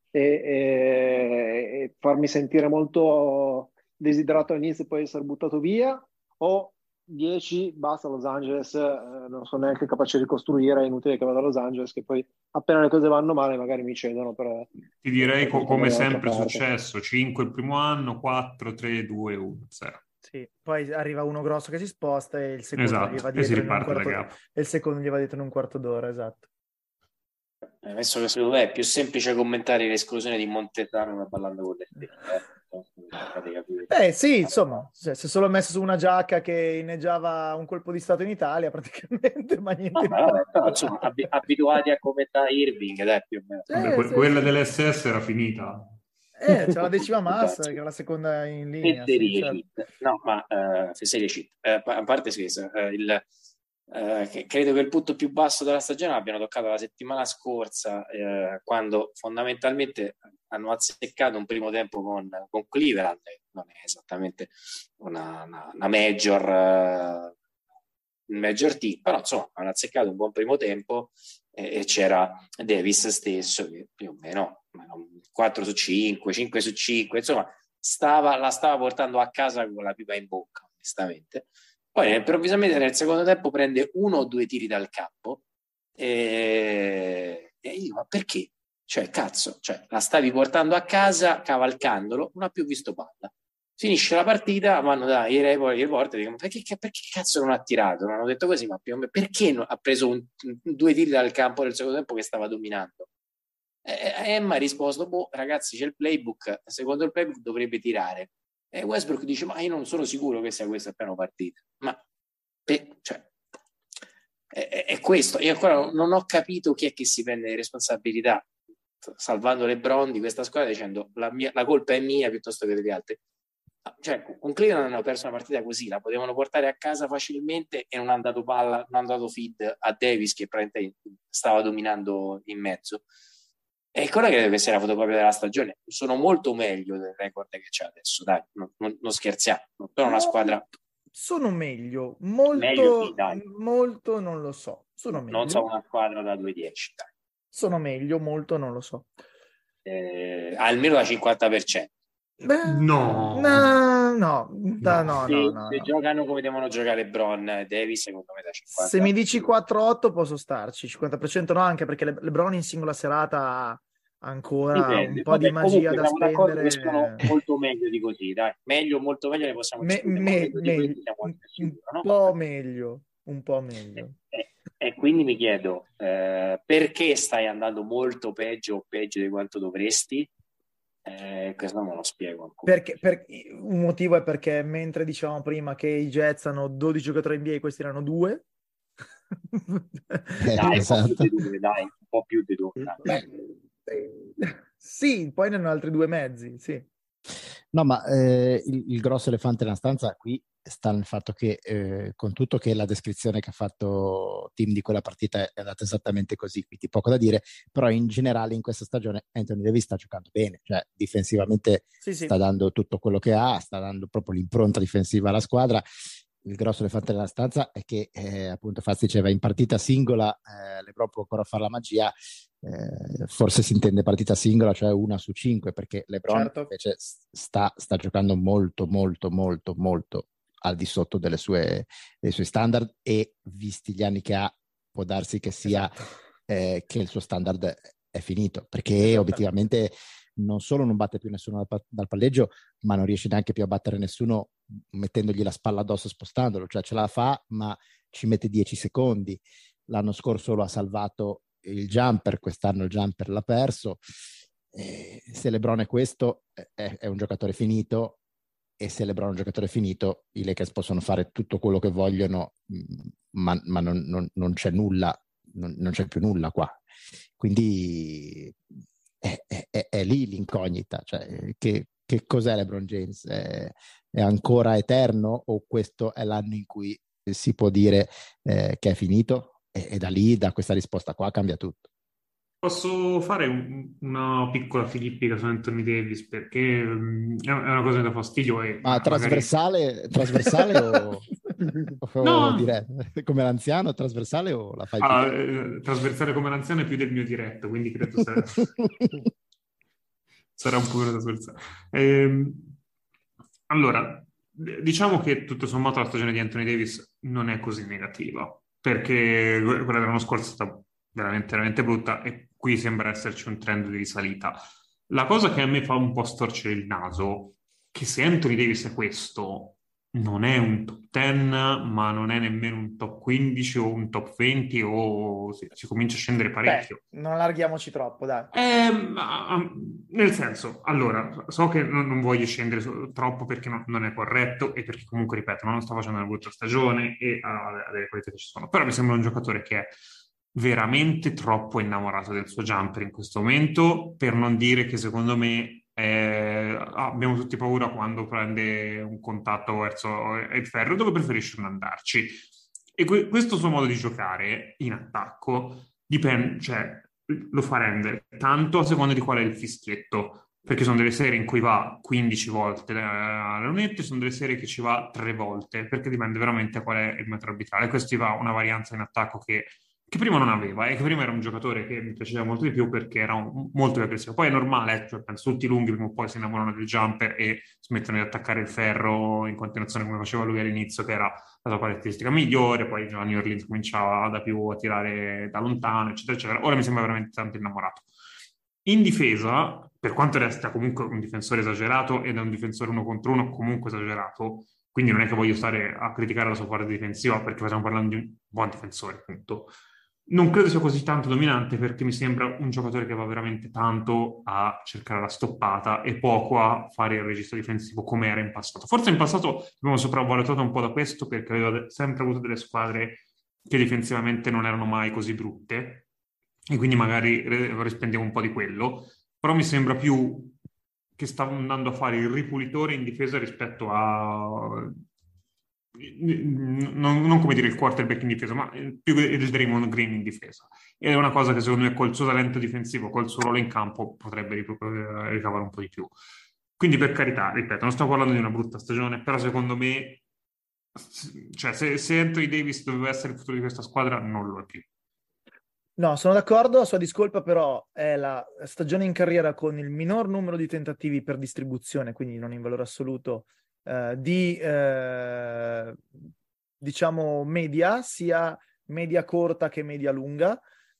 e farmi sentire molto desiderato all'inizio e poi essere buttato via. O 10, basta Los Angeles, non sono neanche capace di ricostruire, è inutile che vada a Los Angeles, che poi appena le cose vanno male magari mi cedono per... Ti direi come sempre è parte. successo: 5 il primo anno, 4, 3, 2, 1, 0. Sì, poi arriva uno grosso che si sposta e il secondo gli va Esatto, e si dietro in un riparte da quarto, capo. e il secondo gli va dietro in un quarto d'ora, esatto. Penso che secondo me è più semplice commentare l'esclusione di Montetano che ballando con le stelle. Sì, insomma, se solo messo su una giacca che inneggiava un colpo di stato in Italia, praticamente, ma niente. Vabbè, però, insomma, abituati a commentare Irving, dai, più o meno. Quella dell'SS era finita. C'è la decima massa, che era la seconda in linea. No, ma serie cheat. A parte scherzo, credo che il punto più basso della stagione l'abbiano toccato la settimana scorsa, quando fondamentalmente hanno azzeccato un primo tempo con Cleveland. Non è esattamente una major team, però insomma hanno azzeccato un buon primo tempo, e c'era Davis stesso che più o meno 4 su 5, 5 su 5, insomma la stava portando a casa con la pipa in bocca, onestamente. Poi improvvisamente nel secondo tempo prende 1 o 2 tiri dal campo, e io dico: ma perché? Cioè, cazzo, la stavi portando a casa cavalcandolo, non ha più visto palla. Finisce la partita, vanno dai i reporter, dicono: perché cazzo non ha tirato? Non hanno detto così, ma perché ha preso 2 tiri dal campo nel secondo tempo che stava dominando? Emma ha risposto: ragazzi, c'è il playbook, secondo il playbook dovrebbe tirare. E Westbrook dice: ma io non sono sicuro che sia questa appena partita. Ma è questo. Io ancora non ho capito chi è che si prende le responsabilità, salvando LeBron di questa squadra, dicendo la colpa è mia piuttosto che degli altri. Con Cleveland hanno perso una partita così, la potevano portare a casa facilmente, e non hanno dato feed a Davis, che praticamente stava dominando in mezzo. E quella che deve essere la fotocopia della stagione. Sono molto meglio del record che c'è adesso, dai, non scherziamo. Però una squadra... Sono meglio, Meglio sì, dai. molto non lo so. Sono meglio. Non so una squadra da 2-10, dai. Sono meglio, molto non lo so. Almeno da 50%. Beh, No. Se giocano come devono giocare LeBron e Davis, secondo me da 50%. Se mi dici 4-8 posso starci, 50% no, anche perché LeBron in singola serata ha ancora dipende. un po' di magia da spendere. Che sono molto meglio di così, dai. Molto meglio ne possiamo discutere. Un po' meglio. E quindi mi chiedo, perché stai andando molto peggio o peggio di quanto dovresti? Questo non me lo spiego ancora. Un motivo è perché mentre dicevamo prima che i Jets hanno 12 giocatori NBA, questi erano 2. Dai, esatto. un po' più di 2. Sì, poi ne hanno altri 2 mezzi, sì. No, ma il grosso elefante nella stanza qui sta nel fatto che, con tutto che la descrizione che ha fatto Tim di quella partita è andata esattamente così, quindi poco da dire, però in generale in questa stagione Anthony Davis sta giocando bene, cioè difensivamente sta dando tutto quello che ha, sta dando proprio l'impronta difensiva alla squadra. Il grosso elefante nella stanza è che, appunto, Faz diceva in partita singola LeBron può ancora fare la magia, forse si intende partita singola, cioè 1 su 5, perché LeBron invece sta giocando molto al di sotto dei suoi standard, e visti gli anni che ha può darsi che sia che il suo standard è finito, perché obiettivamente non solo non batte più nessuno dal palleggio, ma non riesce neanche più a battere nessuno mettendogli la spalla addosso, spostandolo, cioè ce la fa ma ci mette 10 secondi. L'anno scorso lo ha salvato il jumper, quest'anno il jumper l'ha perso. Se LeBron è questo, è un giocatore finito, e se LeBron è un giocatore finito, i Lakers possono fare tutto quello che vogliono, ma non c'è nulla, non c'è più nulla qua. Quindi è lì l'incognita, cioè che cos'è LeBron James? È ancora eterno, o questo è l'anno in cui si può dire che è finito? E da lì, da questa risposta qua, cambia tutto. Posso fare una piccola filippica su Anthony Davis, perché è una cosa che dà fastidio. Ma trasversale o no. Diretto? Come l'anziano, trasversale o la fai più? Trasversale come l'anziano è più del mio diretto, quindi credo sarà un po' meno trasversale. Allora, diciamo che tutto sommato la stagione di Anthony Davis non è così negativa, perché quella dell'anno scorso è stata veramente brutta, e qui sembra esserci un trend di risalita. La cosa che a me fa un po' storcere il naso, che se Anthony Davis è questo, non è un top 10, ma non è nemmeno un top 15 o un top 20, o si comincia a scendere parecchio. Non allarghiamoci troppo, dai. Nel senso, allora, so che non voglio scendere troppo, perché non è corretto, e perché comunque, ripeto, non sta facendo una brutta stagione e ha delle qualità che ci sono, però mi sembra un giocatore che è veramente troppo innamorato del suo jumper in questo momento, per non dire che secondo me abbiamo tutti paura quando prende un contatto verso il ferro, dove preferisce non andarci. E questo suo modo di giocare in attacco dipende, cioè lo fa rendere tanto a seconda di qual è il fischietto, perché sono delle serie in cui va 15 volte alle lunette, sono delle serie che ci va 3 volte, perché dipende veramente a qual è il metro arbitrale. Questo va una varianza in attacco che prima non aveva, e che prima era un giocatore che mi piaceva molto di più perché era molto più aggressivo. Poi è normale, cioè, penso tutti i lunghi prima o poi si innamorano del jumper e smettono di attaccare il ferro in continuazione come faceva lui all'inizio, che era la sua caratteristica migliore. Poi New Orleans cominciava da più a tirare da lontano, eccetera, eccetera. Ora mi sembra veramente tanto innamorato. In difesa, per quanto resta comunque un difensore esagerato, ed è un difensore 1 contro 1 comunque esagerato, quindi non è che voglio stare a criticare la sua parte difensiva, perché stiamo parlando di un buon difensore, appunto. Non credo sia così tanto dominante, perché mi sembra un giocatore che va veramente tanto a cercare la stoppata e poco a fare il registro difensivo come era in passato. Forse in passato abbiamo sopravvalutato un po' da questo, perché aveva sempre avuto delle squadre che difensivamente non erano mai così brutte, e quindi magari rispendiamo un po' di quello, però mi sembra più che sta andando a fare il ripulitore in difesa rispetto a non come dire il quarterback in difesa, ma più il Draymond Green in difesa. Ed è una cosa che secondo me col suo talento difensivo, col suo ruolo in campo, potrebbe ricavare un po' di più. Quindi per carità, ripeto, non sto parlando di una brutta stagione, però secondo me, cioè, se Anthony Davis doveva essere il futuro di questa squadra, non lo è più. No, sono d'accordo, a sua discolpa però è la stagione in carriera con il minor numero di tentativi per distribuzione, quindi non in valore assoluto, diciamo media, sia media corta che media lunga.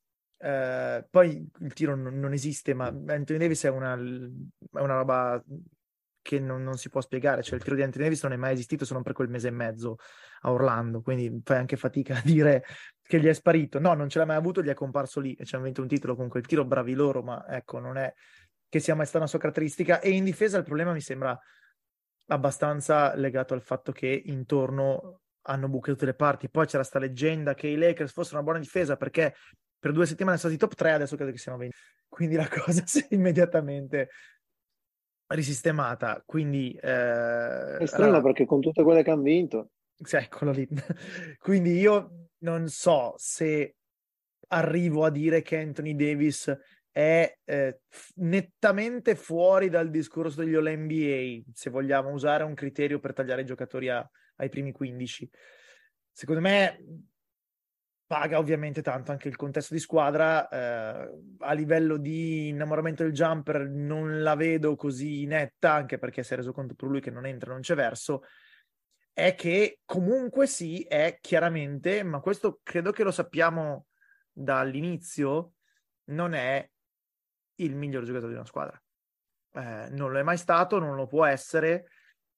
Poi il tiro non esiste, ma Anthony Davis è una roba che non si può spiegare, cioè il tiro di Anthony Davis non è mai esistito se non per quel mese e mezzo a Orlando, quindi fai anche fatica a dire che gli è sparito. No, non ce l'ha mai avuto, gli è comparso lì e ci hanno vinto un titolo con quel tiro, bravi loro, ma ecco, non è che sia mai stata una sua caratteristica. E in difesa il problema mi sembra abbastanza legato al fatto che intorno hanno buche da tutte le parti. Poi c'era sta leggenda che i Lakers fossero una buona difesa perché per 2 settimane sono stati top 3, adesso credo che siano 20. Quindi la cosa si è immediatamente risistemata. Quindi è strano perché con tutte quelle che hanno vinto. Sì, eccolo lì. Quindi io non so se arrivo a dire che Anthony Davis è nettamente fuori dal discorso degli All-NBA, se vogliamo usare un criterio per tagliare i giocatori ai primi 15. Secondo me paga ovviamente tanto anche il contesto di squadra. A livello di innamoramento del jumper non la vedo così netta, anche perché si è reso conto per lui che non entra, non c'è verso. È che comunque sì, è chiaramente, ma questo credo che lo sappiamo dall'inizio, non è il miglior giocatore di una squadra. Non lo è mai stato, non lo può essere,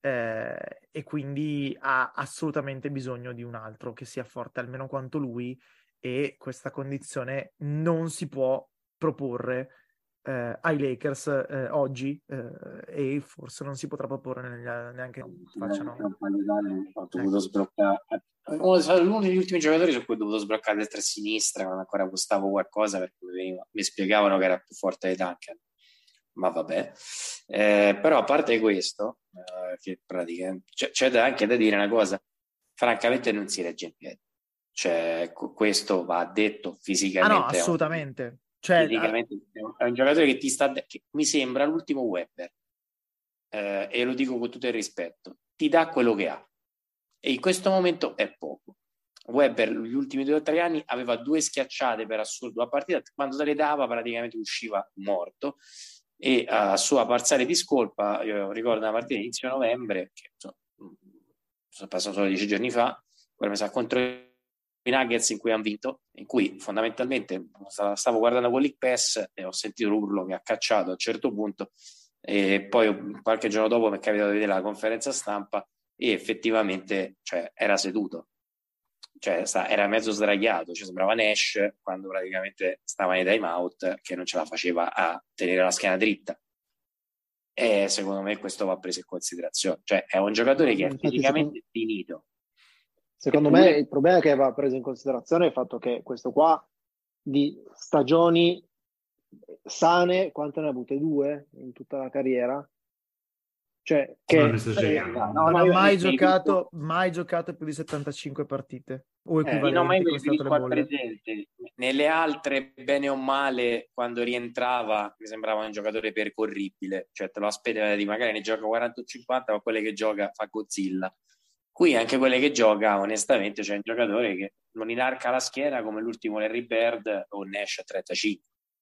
e quindi ha assolutamente bisogno di un altro che sia forte almeno quanto lui, e questa condizione non si può proporre ai Lakers oggi, e forse non si potrà proporre neanche facciano. Ho dovuto sbloccare uno degli ultimi giocatori su cui ho dovuto sbloccare destra e sinistra quando ancora postavo qualcosa perché mi spiegavano che era più forte di Duncan, ma vabbè. Però a parte questo, che praticamente c'è anche da dire una cosa, francamente non si regge in piedi, cioè questo va detto fisicamente. No, assolutamente. Fisicamente è un giocatore che ti sta, che mi sembra l'ultimo Webber, e lo dico con tutto il rispetto, ti dà quello che ha e in questo momento è poco. Webber gli ultimi 2 o 3 anni aveva 2 schiacciate per assurdo a partita, quando se le dava praticamente usciva morto, e a sua parziale discolpa io ricordo una partita inizio novembre che sono passato solo 10 giorni fa, mi sa contro i Nuggets, in cui hanno vinto, in cui fondamentalmente stavo guardando con League Pass e ho sentito l'urlo che ha cacciato a un certo punto, e poi qualche giorno dopo mi è capitato di vedere la conferenza stampa e effettivamente, cioè, era seduto, cioè era mezzo sdraiato, cioè sembrava Nash quando praticamente stava nei time out che non ce la faceva a tenere la schiena dritta, e secondo me questo va preso in considerazione, cioè è un giocatore che è fisicamente finito. Secondo me il problema che va preso in considerazione è il fatto che questo qua di stagioni sane, quante ne ha avute? 2 in tutta la carriera? Cioè, che non ha mai giocato più di 75 partite o equivalenti, presente. Nelle altre, bene o male, quando rientrava mi sembrava un giocatore percorribile, cioè te lo aspettavi, magari ne gioca 40 o 50, ma quelle che gioca fa Godzilla. Qui anche quelle che gioca, onestamente, c'è un giocatore che non inarca la schiena come l'ultimo Larry Bird o Nash a 35.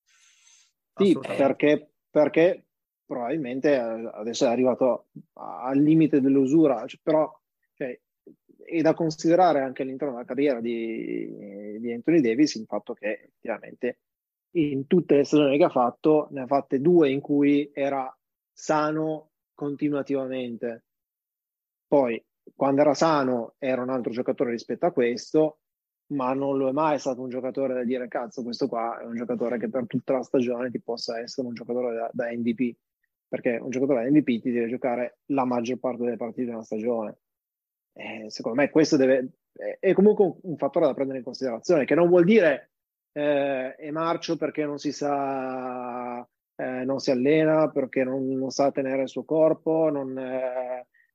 Sì, perché probabilmente adesso è arrivato al limite dell'usura, però è da considerare anche all'interno della carriera di Anthony Davis il fatto che effettivamente in tutte le stagioni che ha fatto ne ha fatte 2 in cui era sano continuativamente. Poi quando era sano era un altro giocatore rispetto a questo, ma non lo è mai stato un giocatore da dire cazzo, questo qua è un giocatore che per tutta la stagione ti possa essere un giocatore da MVP, perché un giocatore da MVP ti deve giocare la maggior parte delle partite di una stagione. Secondo me questo è comunque un fattore da prendere in considerazione, che non vuol dire è marcio perché non si sa, non si allena, perché non sa tenere il suo corpo,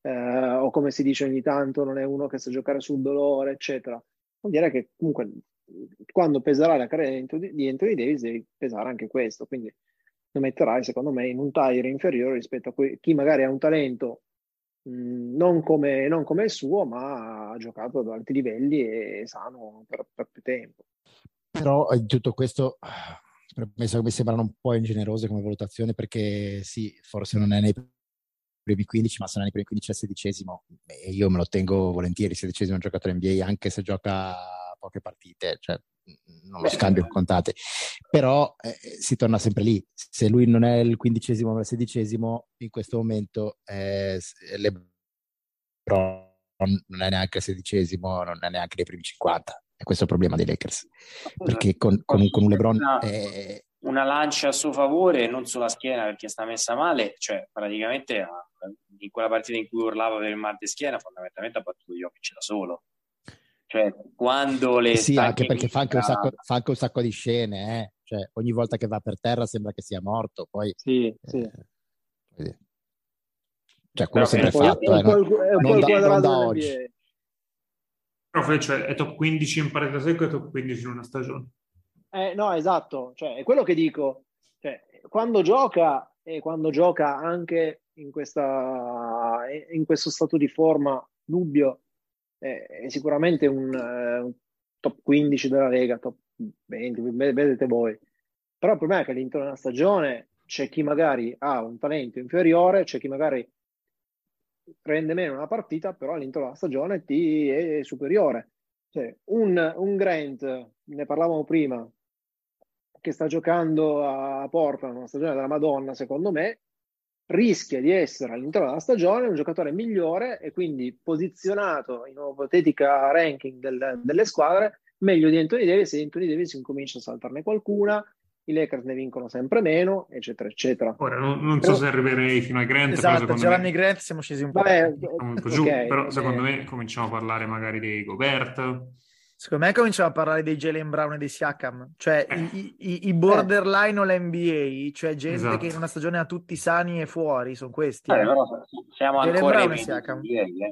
o come si dice ogni tanto, non è uno che sa giocare sul dolore, eccetera. Vuol dire che comunque quando peserà la carriera di Anthony Davis devi pesare anche questo, quindi lo metterai secondo me in un tier inferiore rispetto a chi magari ha un talento non come il suo, ma ha giocato ad alti livelli e sano per più tempo. Però tutto questo mi sembrano un po' ingenerose come valutazione, perché sì, forse non è nei primi 15, ma se non è nei primi 15 al 16esimo, e io me lo tengo volentieri, 16esimo giocatore NBA, anche se gioca poche partite, cioè non lo scambio contate. Però si torna sempre lì. Se lui non è il 15esimo ma il 16esimo, in questo momento LeBron non è neanche il 16esimo, non è neanche nei primi 50. E questo è il problema dei Lakers, perché con un LeBron una lancia a suo favore, non sulla schiena perché sta messa male, cioè praticamente in quella partita in cui urlava per il mal di schiena fondamentalmente ha battuto Jokic da solo, cioè quando le sì, anche perché fa anche un sacco di scene, cioè ogni volta che va per terra sembra che sia morto, poi sì. Cioè quello sempre fatto, è un po' il quadrato oggi. Però cioè, è top 15 in partita secca e top 15 in una stagione. No, esatto, cioè, è quello che dico, cioè, quando gioca anche in questo stato di forma dubbio, è sicuramente un top 15 della Lega, top 20, vedete voi. Però il problema è che all'interno della stagione c'è chi magari ha un talento inferiore, c'è chi magari rende meno una partita, però all'interno della stagione ti è superiore. Cioè, un Grant, ne parlavamo prima, che sta giocando a Portland, una stagione della Madonna, secondo me, rischia di essere all'interno della stagione un giocatore migliore e quindi posizionato in un'ipotetica ranking delle squadre meglio di Anthony Davis, e Anthony Davis incomincia a saltarne qualcuna, i Lakers ne vincono sempre meno, eccetera, eccetera. Ora, non so se arriverei fino a Grant, esatto, però secondo me Grant siamo scesi un po'. Un po' giù, però secondo me cominciamo a parlare magari dei Gobert. Secondo me cominciamo a parlare dei Jaylen Brown e dei Siakam, cioè i borderline o l'NBA, cioè gente che in una stagione ha tutti sani e fuori, sono questi. Però siamo Jaylen ancora Brown e Siakam.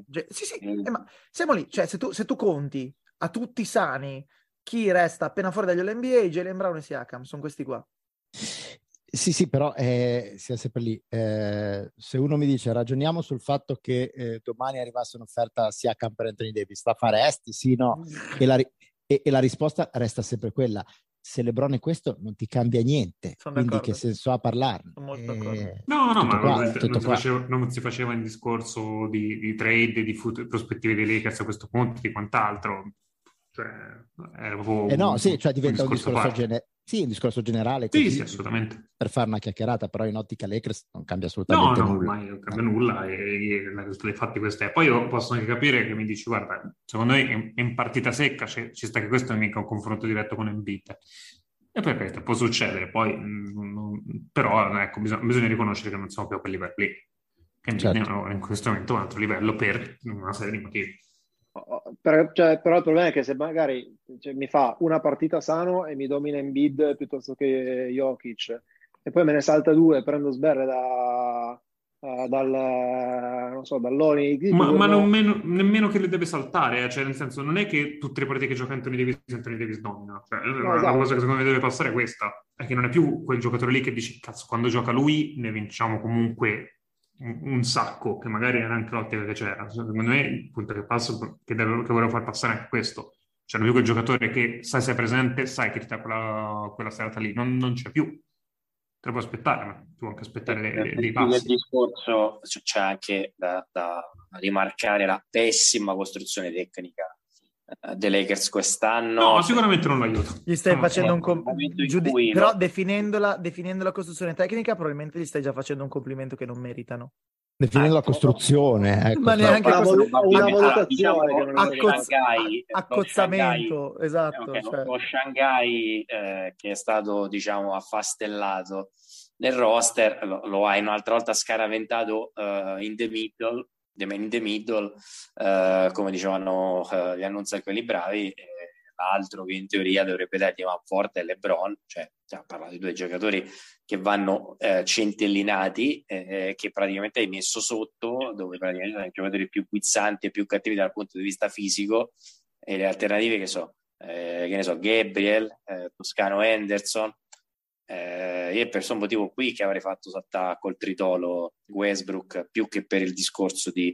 Ma siamo lì, cioè se tu conti a tutti sani chi resta appena fuori dagli NBA, Jaylen Brown e Siakam, sono questi qua. Sì, però siamo sempre lì. Se uno mi dice ragioniamo sul fatto che domani arrivasse un'offerta a Siakam per Anthony Davis, la faresti? Sì, no? E la risposta resta sempre quella. Se LeBron è questo, non ti cambia niente. Sono quindi d'accordo. che senso ha parlarne? Sono molto d'accordo. No, ma non si faceva in discorso di trade, di prospettive dei Lakers a questo punto, di quant'altro. Cioè, cioè diventa un discorso generale così, sì, assolutamente. Per fare una chiacchierata, però in ottica Lakers non cambia assolutamente nulla. Ormai non cambia nulla e la realtà dei fatti questa è. Poi io posso anche capire che mi dici, guarda, secondo me in partita secca ci sta che questo non è mica un confronto diretto con Embiid. E poi ripeto, può succedere, poi però ecco, bisogna riconoscere che non siamo più a quel livello lì. Che in questo momento è un altro livello per una serie di motivi. Però il problema è che se magari mi fa una partita sano e mi domina Embiid piuttosto che Jokic e poi me ne salta due, prendo sberre dall'Oni di turno. Ma nemmeno che le deve saltare, cioè nel senso non è che tutte le partite che gioca Anthony Davis domina, cioè, la cosa che secondo me deve passare è questa, è che non è più quel giocatore lì che dici cazzo, quando gioca lui ne vinciamo comunque un sacco, che magari era anche l'ottica che c'era. Secondo me il punto che passo che volevo far passare è anche questo, cioè non è più quel giocatore che sai se è presente, sai che ti dà quella serata lì, non c'è più. Te lo puoi aspettare, ma tu puoi anche aspettare dei passi. Nel discorso c'è anche da rimarcare la pessima costruzione tecnica dei Lakers quest'anno. No, sicuramente non lo aiuta. Gli stai facendo però definendo la costruzione tecnica probabilmente gli stai già facendo un complimento che non meritano. Definendo la costruzione, ecco. Ma neanche una valutazione, accozzamento, esatto. Lo Shanghai che è stato, diciamo, affastellato nel roster, lo ha un'altra volta scaraventato in the middle, come dicevano gli annunziatori quelli bravi, l'altro che in teoria dovrebbe dargli manforte è LeBron, cioè stiamo parlando di due giocatori che vanno centellinati, che praticamente hai messo sotto, dove praticamente sono i giocatori più guizzanti e più cattivi dal punto di vista fisico, e le alternative che ne so, Gabriel, Toscano Henderson. Io per questo motivo qui che avrei fatto saltare col tritolo Westbrook, più che per il discorso di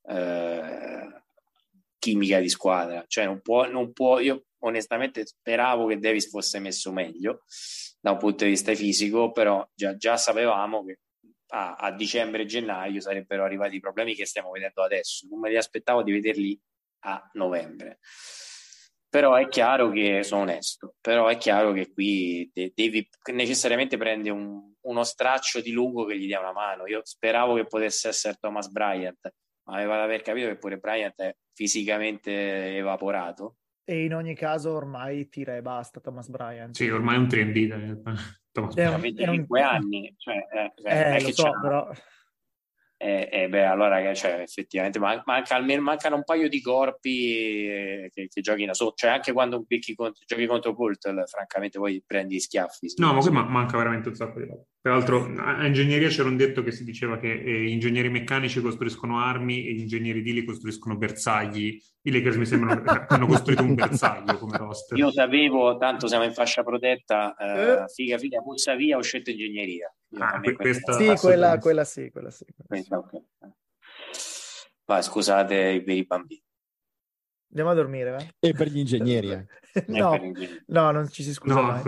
chimica di squadra, cioè non può, io onestamente speravo che Davis fosse messo meglio da un punto di vista fisico, però già sapevamo che a dicembre e gennaio sarebbero arrivati i problemi che stiamo vedendo adesso. Non me li aspettavo di vederli a novembre, però è chiaro che sono onesto, però è chiaro che qui devi necessariamente prendere uno straccio di lungo che gli dia una mano. Io speravo che potesse essere Thomas Bryant, ma aveva da aver capito che pure Bryant è fisicamente evaporato. E in ogni caso ormai tira e basta Thomas Bryant. Sì, ormai è un trendy. Thomas Bryant. Ha 25 anni, è lo che so, però... allora cioè, effettivamente mancano un paio di corpi che giochino sotto, cioè anche quando giochi contro Pultel, francamente poi prendi schiaffi. No, ma qui manca veramente un sacco di roba. Peraltro a ingegneria c'era un detto che si diceva che gli ingegneri meccanici costruiscono armi e gli ingegneri edili costruiscono bersagli. I Lakers mi sembrano che hanno costruito un bersaglio come roster. Io sapevo, tanto siamo in fascia protetta, figa, puzza via, ho scelto ingegneria. Quella sì. Okay. Vai, scusate per i bambini. Andiamo a dormire, va? E per gli ingegneri No, non ci si scusa mai.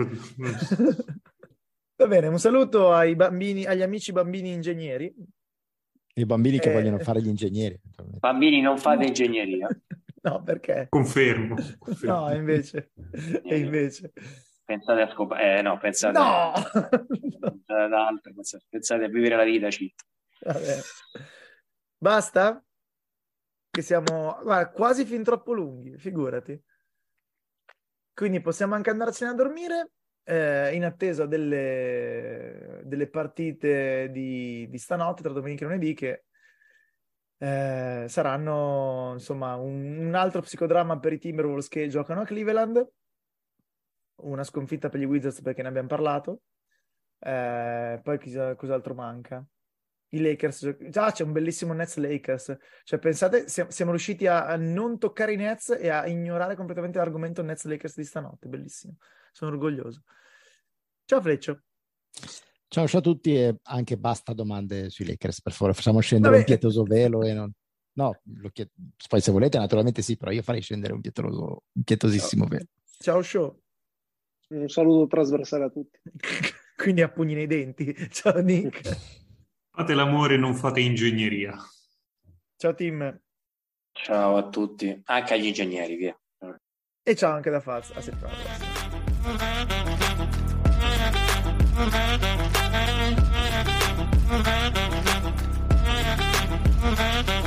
Va bene, un saluto agli amici bambini ingegneri. I bambini che vogliono fare gli ingegneri. Bambini, non fate ingegneria. No, perché? Confermo. No, invece. Pensate a scopare. No, pensate ad altro. Pensate a vivere la vita cheat. Vabbè. Basta? Che siamo quasi fin troppo lunghi, figurati. Quindi possiamo anche andarcene a dormire in attesa delle partite di stanotte tra domenica e lunedì, che saranno insomma un altro psicodramma per i Timberwolves che giocano a Cleveland, una sconfitta per gli Wizards perché ne abbiamo parlato, poi cos'altro manca? I Lakers, c'è un bellissimo Nets Lakers, cioè pensate, siamo riusciti a non toccare i Nets e a ignorare completamente l'argomento Nets Lakers di stanotte, bellissimo, sono orgoglioso. Ciao Fleccio. Ciao a tutti, e anche basta domande sui Lakers, per favore, facciamo scendere un pietoso velo e non... No, poi se volete naturalmente sì, però io farei scendere un pietosissimo velo. Ciao Show. Un saluto trasversale a tutti. Quindi a pugni nei denti. Ciao Nick. Fate l'amore, non fate ingegneria. Ciao Tim. Ciao a tutti, anche agli ingegneri, via. E ciao anche da Faz. A settimana prossima.